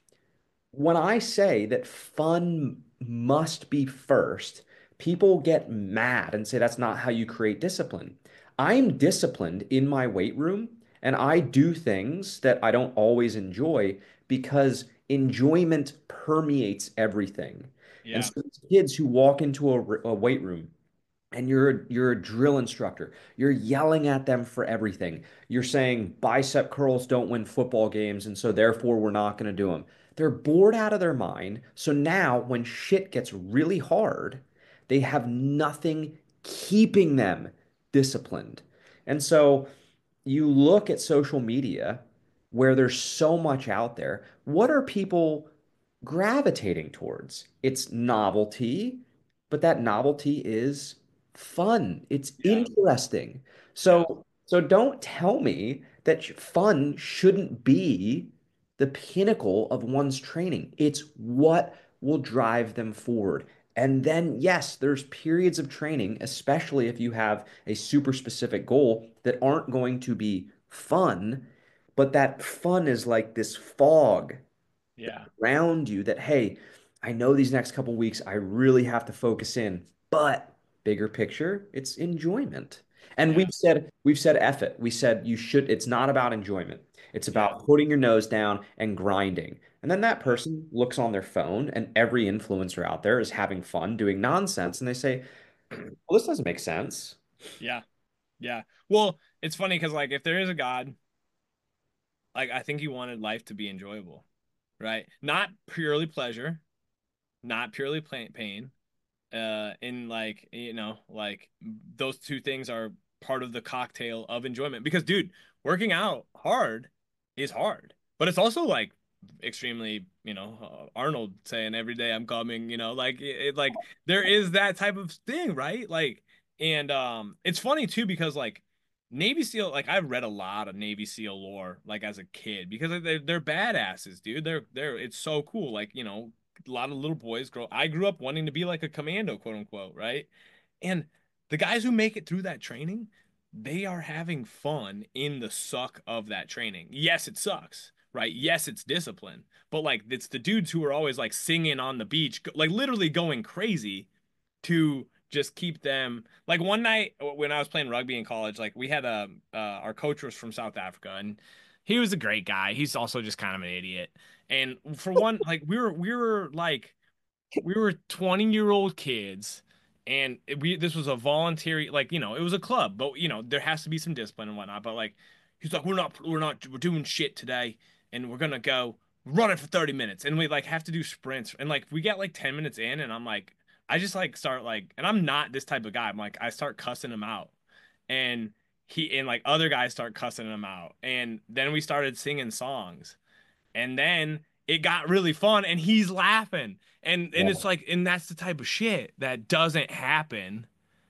When I say that fun must be first, people get mad and say that's not how you create discipline. I'm disciplined in my weight room and I do things that I don't always enjoy because enjoyment permeates everything. And Yeah. so these kids who walk into a, a weight room and you're you're a drill instructor. You're yelling at them for everything. You're saying bicep curls don't win football games, and so therefore we're not going to do them. They're bored out of their mind. So now when shit gets really hard, they have nothing keeping them disciplined. And so you look at social media where there's so much out there. What are people gravitating towards? It's novelty, but that novelty is fun. It's Yeah. interesting. Yeah. So, so don't tell me that sh- fun shouldn't be the pinnacle of one's training. It's what will drive them forward. And then, yes, there's periods of training, especially if you have a super specific goal that aren't going to be fun, but that fun is like this fog Yeah. around you that, hey, I know these next couple weeks I really have to focus in, but bigger picture, it's enjoyment. And Yeah. we've said we've said F it. We said you should, it's not about enjoyment. It's Yeah. about putting your nose down and grinding. And then that Yeah. person looks on their phone and every influencer out there is having fun doing nonsense and they say, well, this doesn't make sense. Yeah. Yeah. Well, it's funny because like if there is a God, like I think he wanted life to be enjoyable, right? Not purely pleasure, not purely pain. Uh, in like you know, like those two things are part of the cocktail of enjoyment. Because, dude, working out hard is hard, but it's also like extremely, you know, uh, Arnold saying every day I'm coming, you know, like it, it like there is that type of thing, right? Like, and um, it's funny too because like Navy SEAL, like I've read a lot of Navy SEAL lore, like as a kid, because they're they're badasses, dude. They're they're it's so cool, like you know, a lot of little boys grow. I grew up wanting to be like a commando, quote unquote, right? And the guys who make it through that training, they are having fun in the suck of that training. Yes, it sucks, right? Yes, it's discipline, but like it's the dudes who are always like singing on the beach, like literally going crazy to just keep them. Like one night when I was playing rugby in college, like we had a uh, our coach was from South Africa and he was a great guy. He's also just kind of an idiot. And for one, like we were we were like we were twenty year old kids and we this was a voluntary, like you know, it was a club, but you know there has to be some discipline and whatnot. But like he's like we're not we're not we're doing shit today and we're gonna go run it for thirty minutes and we like have to do sprints and like we get like ten minutes in and I'm like I just like start like, and I'm not this type of guy. I'm like I start cussing him out and he and like other guys start cussing him out and then we started singing songs and then it got really fun and he's laughing and and it's Yeah. like and that's the type of shit that doesn't happen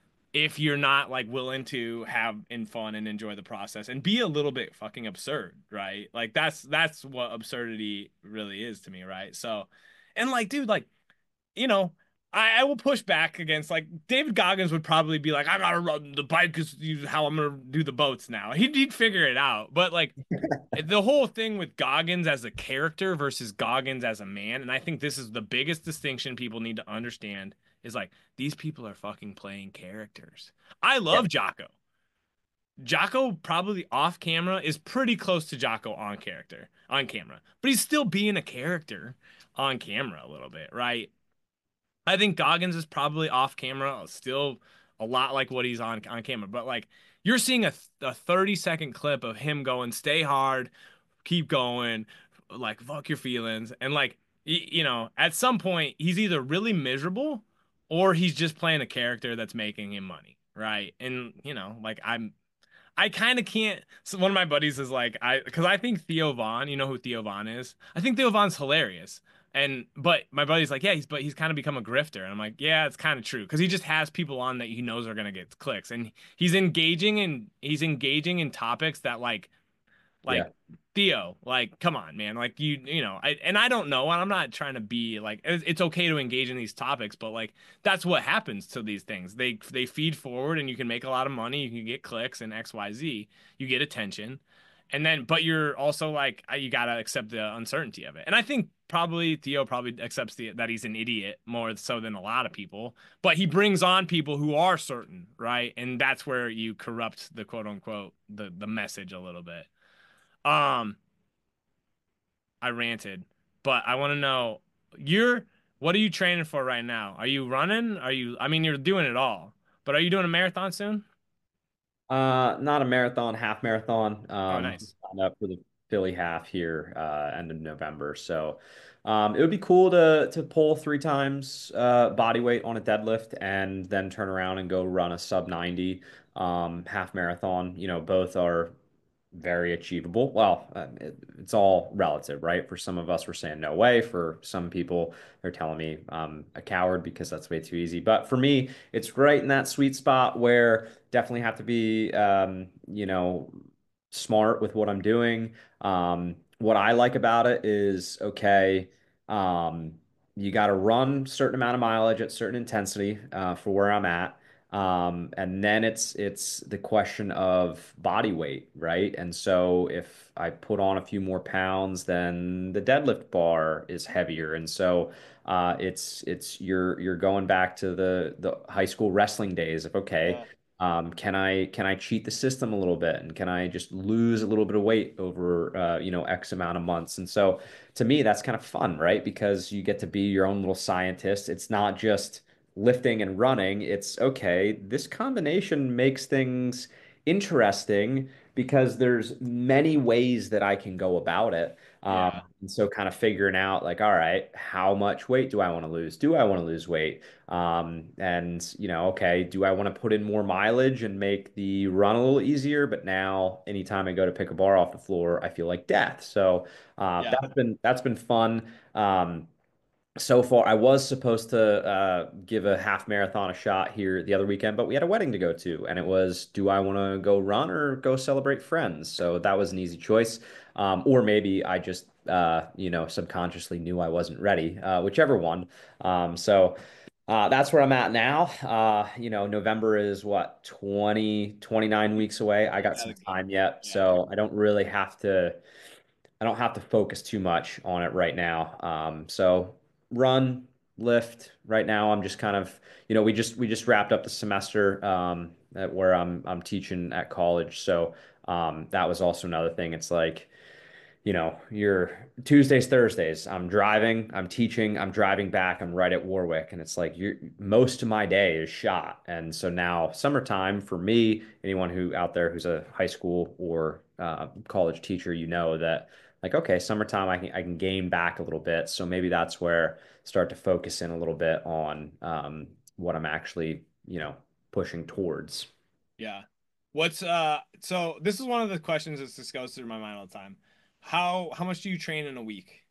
if you're not like willing to have in fun and enjoy the process and be a little bit fucking absurd, right? Like that's that's what absurdity really is to me, right? So and like dude, like you know, I, I will push back against like David Goggins would probably be like, I gotta run the bike is how I'm gonna do the boats now. He'd, he'd figure it out. But like the whole thing with Goggins as a character versus Goggins as a man, and I think this is the biggest distinction people need to understand is like these people are fucking playing characters. I Yeah. love Jocko. Jocko probably off camera is pretty close to Jocko on character, on camera, but he's still being a character on camera a little bit, right? I think Goggins is probably off camera, still a lot like what he's on on camera. But like you're seeing a, a thirty second clip of him going, stay hard, keep going, like fuck your feelings. And like, y- you know, at some point, he's either really miserable or he's just playing a character that's making him money. Right. And, you know, like I'm I kind of can't. So one of my buddies is like, I because I think Theo Vaughn, you know who Theo Vaughn is? I think Theo Vaughn's hilarious. And but my buddy's like, yeah, he's but he's kind of become a grifter. And I'm like, yeah, it's kind of true because he just has people on that he knows are gonna get clicks, and he's engaging and he's engaging in topics that like Yeah. like Theo, like, come on, man. Like you, you know, I and I don't know, and I'm not trying to be like it's it's okay to engage in these topics, but like that's what happens to these things. They they feed forward and you can make a lot of money, you can get clicks and X Y Z, you get attention. And then but you're also like uh, you gotta accept the uncertainty of it. And I think probably Theo probably accepts the, that he's an idiot more so than a lot of people, but he brings on people who are certain, right? And that's where you corrupt the quote unquote the the message a little bit. Um, I ranted, but I want to know you're what are you training for right now? Are you running? Are you, I mean, you're doing it all, but are you doing a marathon soon? Uh, not a marathon, half marathon. Oh, Um, nice. signed up for the Philly half here, uh, end of November. So, um, it would be cool to to pull three times uh body weight on a deadlift and then turn around and go run a sub ninety um half marathon. You know, both are very achievable. Well, uh, it, it's all relative, right? For some of us, we're saying no way. For some people, they're telling me I'm a coward because that's way too easy. But for me, it's right in that sweet spot where definitely have to be, um, you know, smart with what I'm doing. Um, what I like about it is okay. Um, you got to run certain amount of mileage at certain intensity uh, for where I'm at. Um, and then it's it's the question of body weight, right? And so if I put on a few more pounds, then the deadlift bar is heavier. And so uh, it's it's you're you're going back to the the high school wrestling days of okay, Yeah. um, can I can I cheat the system a little bit and can I just lose a little bit of weight over uh, you know X amount of months? And so to me, that's kind of fun, right? Because you get to be your own little scientist. It's not just lifting and running. It's okay, this combination makes things interesting because there's many ways that I can go about it. Um, Yeah. and so kind of figuring out like, all right, how much weight do I want to lose? Do I want to lose weight? Um, and you know, okay, do I want to put in more mileage and make the run a little easier? But now anytime I go to pick a bar off the floor, I feel like death. So uh, Yeah. that's been that's been fun. Um, so far, I was supposed to uh, give a half marathon a shot here the other weekend, but we had a wedding to go to, and it was, do I want to go run or go celebrate friends? So that was an easy choice. Um, or maybe I just, uh, you know, subconsciously knew I wasn't ready, uh, whichever one. Um, so uh, that's where I'm at now. Uh, you know, November is what, twenty, twenty-nine weeks away. I got Yeah. some the- time yet, yeah. so I don't really have to. I don't have to focus too much on it right now. Um, so run, lift. Right now, I'm just kind of, you know, we just we just wrapped up the semester um, at where I'm I'm teaching at college. So um, that was also another thing. It's like you know, you're Tuesdays, Thursdays, I'm driving, I'm teaching, I'm driving back, I'm right at Warwick, and it's like you're most of my day is shot. And so now summertime for me, anyone who out there who's a high school or uh, college teacher, you know that like okay, summertime I can I can gain back a little bit. So maybe that's where start to focus in a little bit on um, what I'm actually, you know, pushing towards. Yeah. What's uh so this is one of the questions that just goes through my mind all the time. How how much do you train in a week?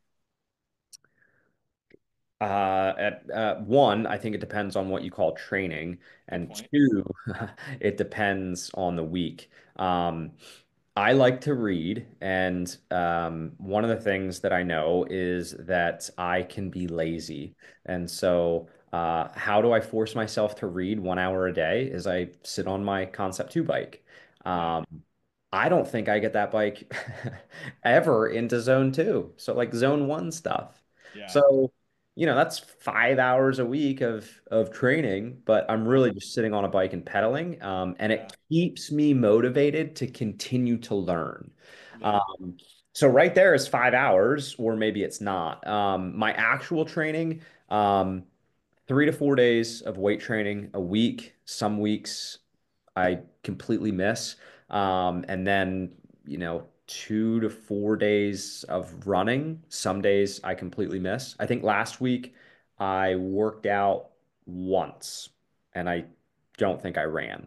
Uh, at uh, one, I think it depends on what you call training, Good and point. two, it depends on the week. Um, I like to read, and um, one of the things that I know is that I can be lazy. And so, uh, how do I force myself to read one hour a day? Is I sit on my Concept two bike. Yeah. Um, I don't think I get that bike ever into zone two. So, like zone one stuff. Yeah. So, you know, that's five hours a week of of training, but I'm Yeah. really just sitting on a bike and pedaling. Um, and Yeah. it keeps me motivated to continue to learn. Yeah. Um, so right there is five hours, or maybe it's not. Um, my actual training, um, three to four days of weight training a week. Some weeks I completely miss. Um, and then, you know, two to four days of running. Some days I completely miss. I think last week I worked out once and I don't think I ran.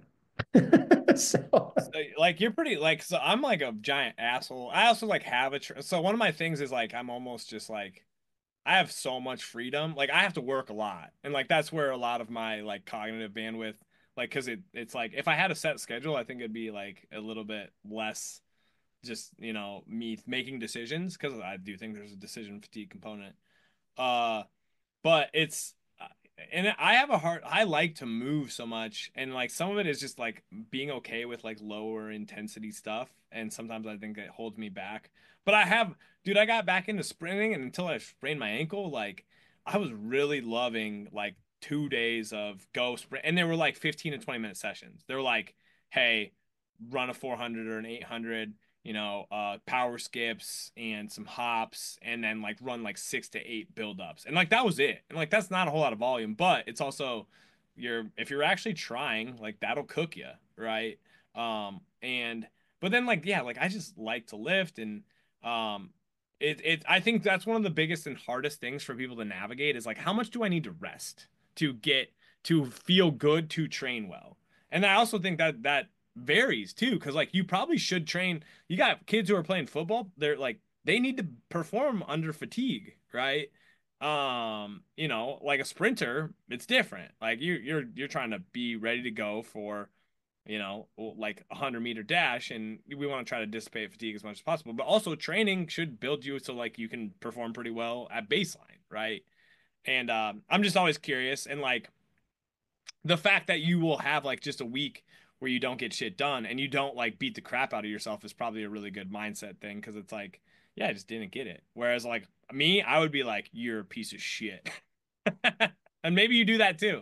So, So, like you're pretty like so I'm like a giant asshole. I also like have a tr so one of my things is like I'm almost just like I have so much freedom. Like I have to work a lot. And like that's where a lot of my like cognitive bandwidth like cuz it it's like if I had a set schedule, I think it'd be like a little bit less just, you know, me making decisions cuz I do think there's a decision fatigue component. Uh but it's uh, and I have a hard I like to move so much and like some of it is just like being okay with like lower intensity stuff and sometimes I think it holds me back. But I have dude, I got back into sprinting and until I sprained my ankle, like I was really loving like two days of go sprint and they were like fifteen to twenty minute sessions. They were like, "Hey, run a four hundred or an eight hundred, you know, uh, power skips and some hops, and then like run like six to eight build-ups. And like that was it. And like that's not a whole lot of volume, but it's also you're if you're actually trying, like that'll cook you, right? Um, and but then like yeah, like I just like to lift and um it it I think that's one of the biggest and hardest things for people to navigate is like how much do I need to rest to get to feel good to train well. And I also think that that varies too, because like you probably should train. You got kids who are playing football, they're like they need to perform under fatigue, right? Um, you know, like a sprinter, it's different. Like you you're you're trying to be ready to go for, you know, like a hundred meter dash, and we want to try to dissipate fatigue as much as possible. But also training should build you so like you can perform pretty well at baseline, right? And um, I'm just always curious, and like the fact that you will have like just a week where you don't get shit done and you don't like beat the crap out of yourself is probably a really good mindset thing because it's like, yeah, I just didn't get it. Whereas like me, I would be like, you're a piece of shit. And maybe you do that too.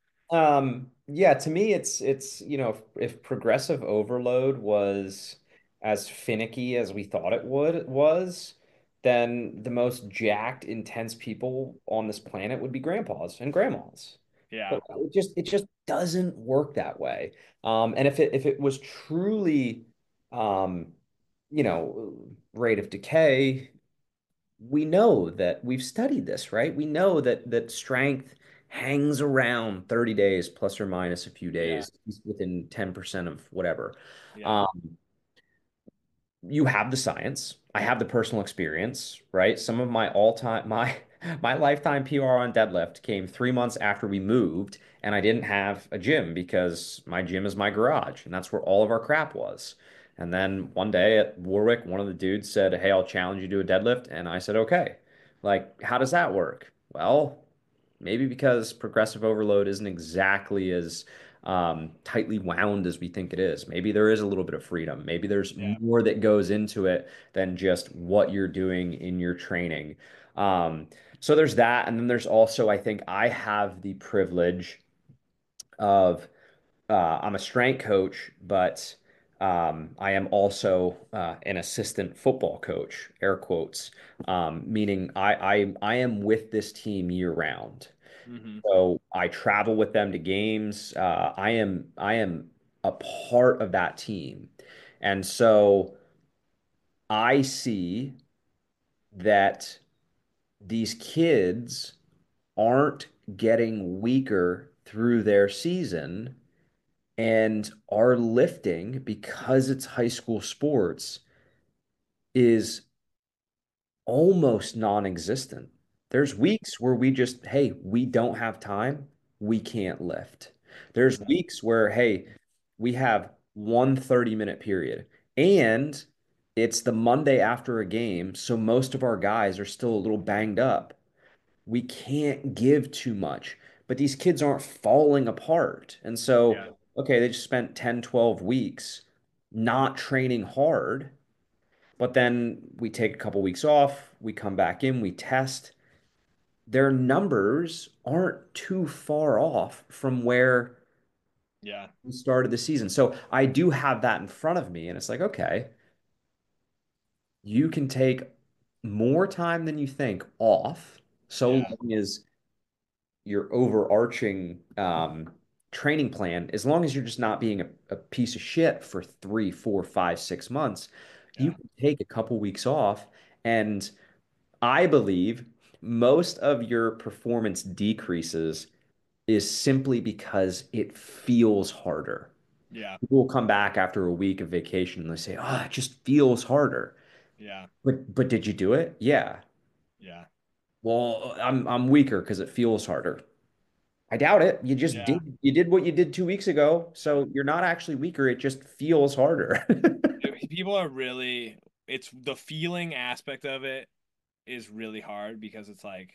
Um, yeah, to me, it's it's you know, if, if progressive overload was as finicky as we thought it would was, then the most jacked, intense people on this planet would be grandpas and grandmas. Yeah. But it just it just doesn't work that way. Um, and if it if it was truly, um, you know, rate of decay, we know that we've studied this, right? We know that that strength hangs around thirty days plus or minus a few Yeah. days within ten percent of whatever. Yeah. Um, you have the science. I have the personal experience, right? Some of my all-time my my lifetime P R on deadlift came three months after we moved, and I didn't have a gym because my gym is my garage, and that's where all of our crap was. And then one day at Warwick, one of the dudes said, "Hey, I'll challenge you to a deadlift," and I said, "Okay." Like, how does that work? Well, maybe because progressive overload isn't exactly as um, tightly wound as we think it is. Maybe there is a little bit of freedom. Maybe there's Yeah. more that goes into it than just what you're doing in your training. Um, so there's that. And then there's also, I think I have the privilege of uh, I'm a strength coach, but um, I am also uh, an assistant football coach, air quotes, um, meaning I, I I am with this team year round. Mm-hmm. So I travel with them to games. Uh, I am I am a part of that team. And so I see that these kids aren't getting weaker through their season and our lifting because it's high school sports is almost non-existent. There's weeks where we just, hey, we don't have time, we can't lift. There's Mm-hmm. weeks where, hey, we have one minute period and it's the Monday after a game, so most of our guys are still a little banged up. We can't give too much, but these kids aren't falling apart. And Yeah. so, okay, they just spent ten, twelve weeks not training hard, but then we take a couple weeks off, we come back in, we test. Their numbers aren't too far off from where Yeah. we started the season. So I do have that in front of me, and it's like, okay, you can take more time than you think off, so Yeah. long as your overarching um, training plan, as long as you're just not being a, a piece of shit for three, four, five, six months, you Yeah. can take a couple weeks off. And I believe most of your performance decreases is simply because it feels harder. Yeah. People will come back after a week of vacation and they say, "Oh, it just feels harder." Yeah. But but did you do it? Yeah. Yeah. Well, I'm I'm weaker because it feels harder. I doubt it. You just Yeah. did you did what you did two weeks ago, Yeah. so you're not actually weaker. It just feels harder. People are really, it's the feeling aspect of it is really hard because it's like,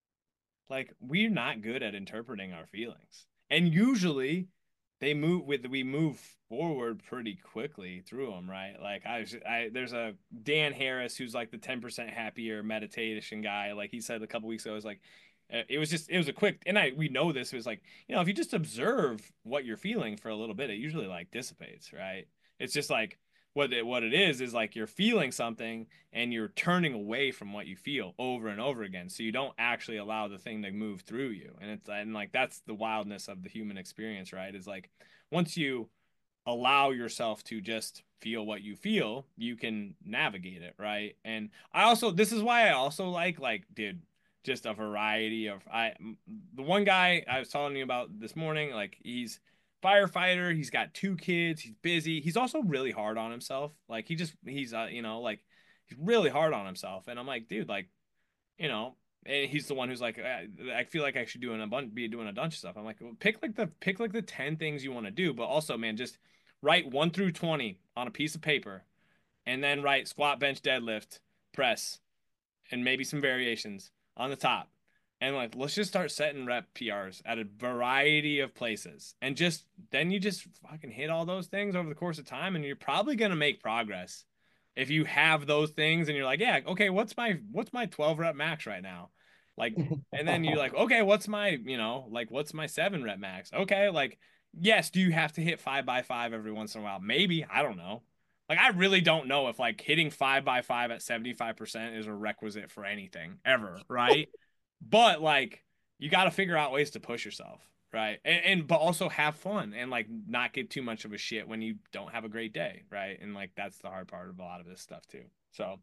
like we're not good at interpreting our feelings. And usually they move with we move forward pretty quickly through them, right? Like I was I there's a Dan Harris who's like the ten percent happier meditation guy. Like he said a couple weeks ago, it was like uh, it was just it was a quick, and I we know this, it was like, you know, if you just observe what you're feeling for a little bit, it usually like dissipates, right? It's just like what it, what it is is like you're feeling something and you're turning away from what you feel over and over again, so you don't actually allow the thing to move through you. And it's and like that's the wildness of the human experience, right? Is like once you allow yourself to just feel what you feel, you can navigate it, right? And I also, this is why I also like like dude, just a variety of I the one guy I was telling you about this morning, like he's firefighter, he's got two kids, he's busy, he's also really hard on himself. Like he just he's uh, you know, like he's really hard on himself. And I'm like, dude, like, you know, and he's the one who's like, I, I feel like I should do an, a bunch, be doing a bunch of stuff. I'm like, well, pick like the pick like the ten things you want to do, but also, man, just write one through twenty on a piece of paper, and then write squat, bench, deadlift, press, and maybe some variations on the top. And like, let's just start setting rep P Rs at a variety of places, and just then you just fucking hit all those things over the course of time, and you're probably gonna make progress if you have those things and you're like, yeah, okay, what's my what's my twelve rep max right now? Like, and then you're like, okay, what's my, you know, like what's my seven rep max? Okay, like, yes, do you have to hit five by five every once in a while? Maybe, I don't know. Like, I really don't know if like hitting five by five at seventy-five percent is a requisite for anything ever, right? But like, you got to figure out ways to push yourself, right? And, and but also have fun and like not get too much of a shit when you don't have a great day, right? And like that's the hard part of a lot of this stuff too. So,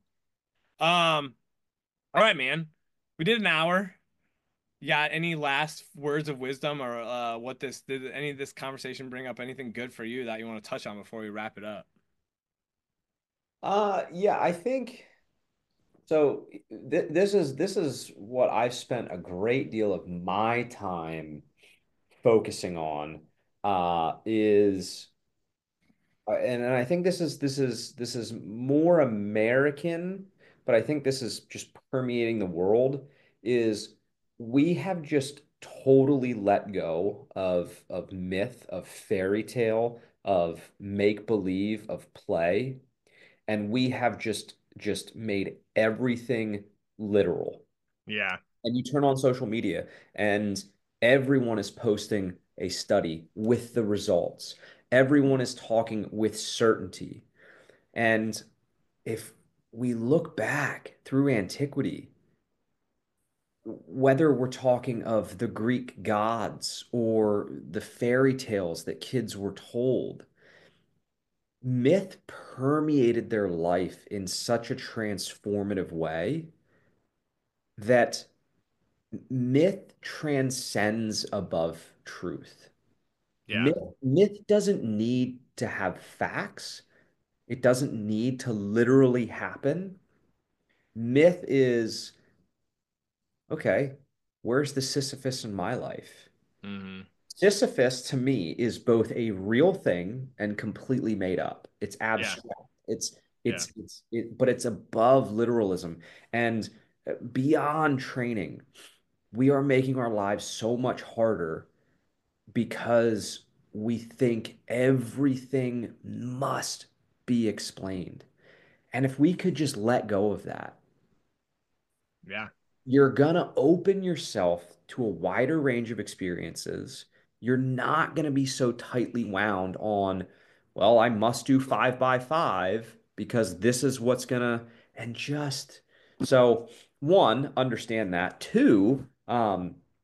um, all right, man, we did an hour. You got any last words of wisdom, or uh, what this did any of this conversation bring up anything good for you that you want to touch on before we wrap it up? Uh, yeah, I think so. Th this is this is what I've spent a great deal of my time focusing on. Uh, is uh, and, and I think this is this is this is more American, but I think this is just permeating the world, is we have just totally let go of of myth, of fairy tale, of make believe, of play, and we have just just made everything literal. Yeah. And you turn on social media and everyone is posting a study with the results. Everyone is talking with certainty. And if we look back through antiquity, whether we're talking of the Greek gods or the fairy tales that kids were told, myth permeated their life in such a transformative way that myth transcends above truth. Yeah. Myth, myth doesn't need to have facts. It doesn't need to literally happen. Myth is, okay, where's the Sisyphus in my life? Mm-hmm. Sisyphus to me is both a real thing and completely made up. It's Yeah. abstract. It's Yeah. it's it's it, but it's above literalism and uh, beyond training. We are making our lives so much harder because we think everything must be explained. And if we could just let go of that, Yeah. you're going to open yourself to a wider range of experiences. You're not going to be so tightly wound on, well, I must do five by five because this is what's going to, and just so one, understand that. Two, um,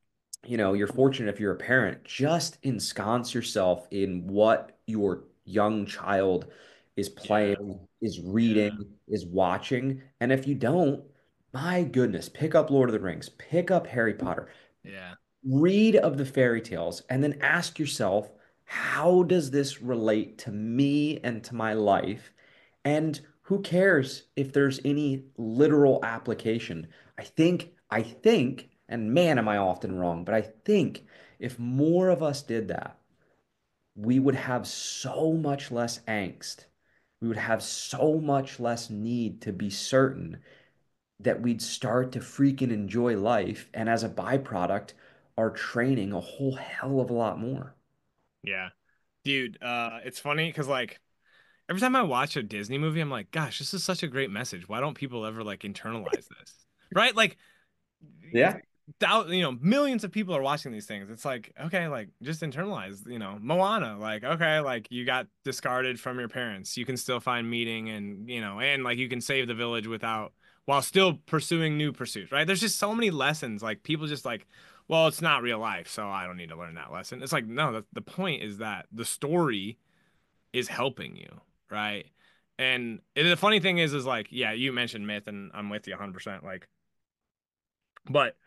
you know, you're fortunate if you're a parent, just ensconce yourself in what your young child is Yeah. playing, is Yeah. reading, is watching. And if you don't, my goodness, pick up Lord of the Rings, pick up Harry Potter, Yeah. read of the fairy tales, and then ask yourself, how does this relate to me and to my life? And who cares if there's any literal application? I think, I think, and man, am I often wrong, but I think if more of us did that, we would have so much less angst. We would have so much less need to be certain that we'd start to freaking enjoy life. And as a byproduct, are training a whole hell of a lot more. Yeah. Dude, uh, it's funny because like every time I watch a Disney movie, I'm like, gosh, this is such a great message. Why don't people ever like internalize this? Right? Like Yeah. thou you know, millions of people are watching these things. It's like, okay, like just internalize, you know, Moana, like, okay, like you got discarded from your parents. You can still find meaning and, you know, and like you can save the village without while still pursuing new pursuits, right? There's just so many lessons. Like people just like, well, it's not real life, so I don't need to learn that lesson. It's like, no, the, the point is that the story is helping you, right? And the funny thing is, is like, yeah, you mentioned myth, and I'm with you one hundred percent. Like, but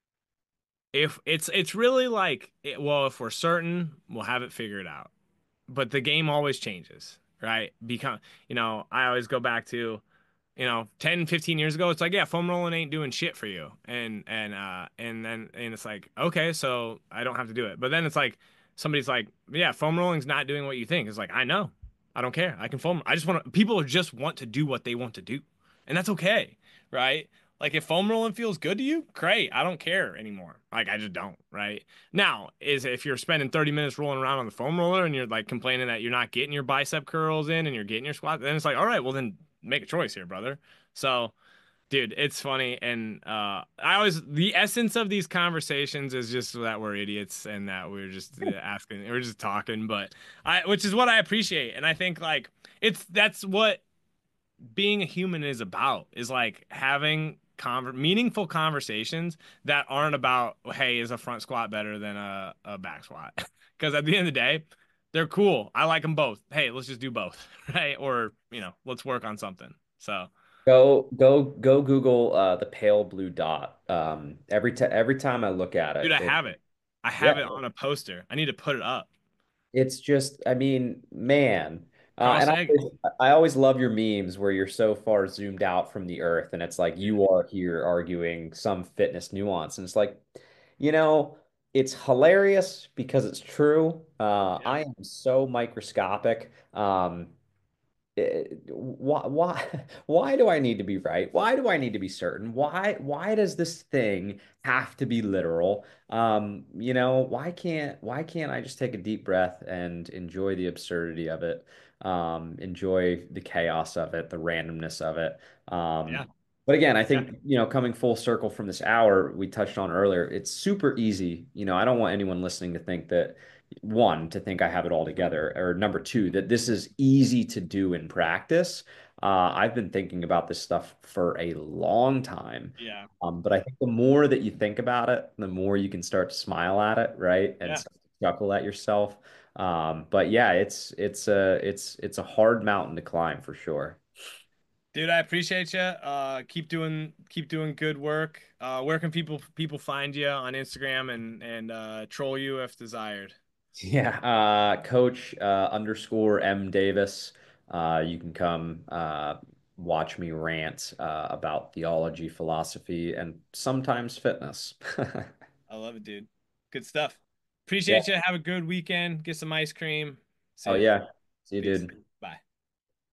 if it's it's really like, it, well, if we're certain, we'll have it figured out. But the game always changes, right? Become, you know, I always go back to, you know, ten, fifteen years ago, it's like, yeah, foam rolling ain't doing shit for you. And and uh and then and it's like, okay, so I don't have to do it. But then it's like somebody's like, yeah, foam rolling's not doing what you think. It's like, I know. I don't care. I can foam. I just want to, people just want to do what they want to do. And that's okay, right? Like if foam rolling feels good to you, great. I don't care anymore. Like I just don't, right? Now, is if you're spending thirty minutes rolling around on the foam roller and you're like complaining that you're not getting your bicep curls in and you're getting your squat, then it's like, all right, well then make a choice here, brother. So, dude, it's funny. And uh, I always, the essence of these conversations is just that we're idiots and that we're just uh, asking, we're just talking, but I, which is what I appreciate. And I think like it's, that's what being a human is about, is like having conver meaningful conversations that aren't about, hey, is a front squat better than a, a back squat? Because at the end of the day, they're cool. I like them both. Hey, let's just do both, right? Or, you know, let's work on something. So, Go go go Google uh, the pale blue dot. Um, every time every time I look at dude, it, I it have it. I yeah, have it on a poster. I need to put it up. it's just, I mean, man. Uh, Carl and I Sagan. always, I always love your memes where you're so far zoomed out from the earth, and it's like Yeah, you are here arguing some fitness nuance, and it's like, you know, it's hilarious because it's true. Uh, yeah, I am so microscopic. Um, eh, why why why do I need to be right? Why do I need to be certain? Why why does this thing have to be literal? Um, you know, why can't why can't I just take a deep breath and enjoy the absurdity of it? Um, enjoy the chaos of it, the randomness of it. yeah, Um, but again, I yeah, think, you know, coming full circle from this hour we touched on earlier, it's super easy. You know, I don't want anyone listening to think that one, to think I have it all together, or number two, that this is easy to do in practice. Uh, I've been thinking about this stuff for a long time. yeah, Um, but I think the more that you think about it, the more you can start to smile at it, right? And yeah. start to chuckle at yourself. Um, but yeah, it's it's a it's it's a hard mountain to climb for sure. Dude, I appreciate you. Uh, keep doing keep doing good work. Uh, where can people people find you on Instagram and and uh, troll you if desired? Yeah, uh, Coach uh, underscore M Davis. Uh, you can come uh, watch me rant uh, about theology, philosophy, and sometimes fitness. I love it, dude. Good stuff. Yeah. Appreciate you. Have a good weekend. Get some ice cream. See Oh ya. yeah. See you, Peace. dude.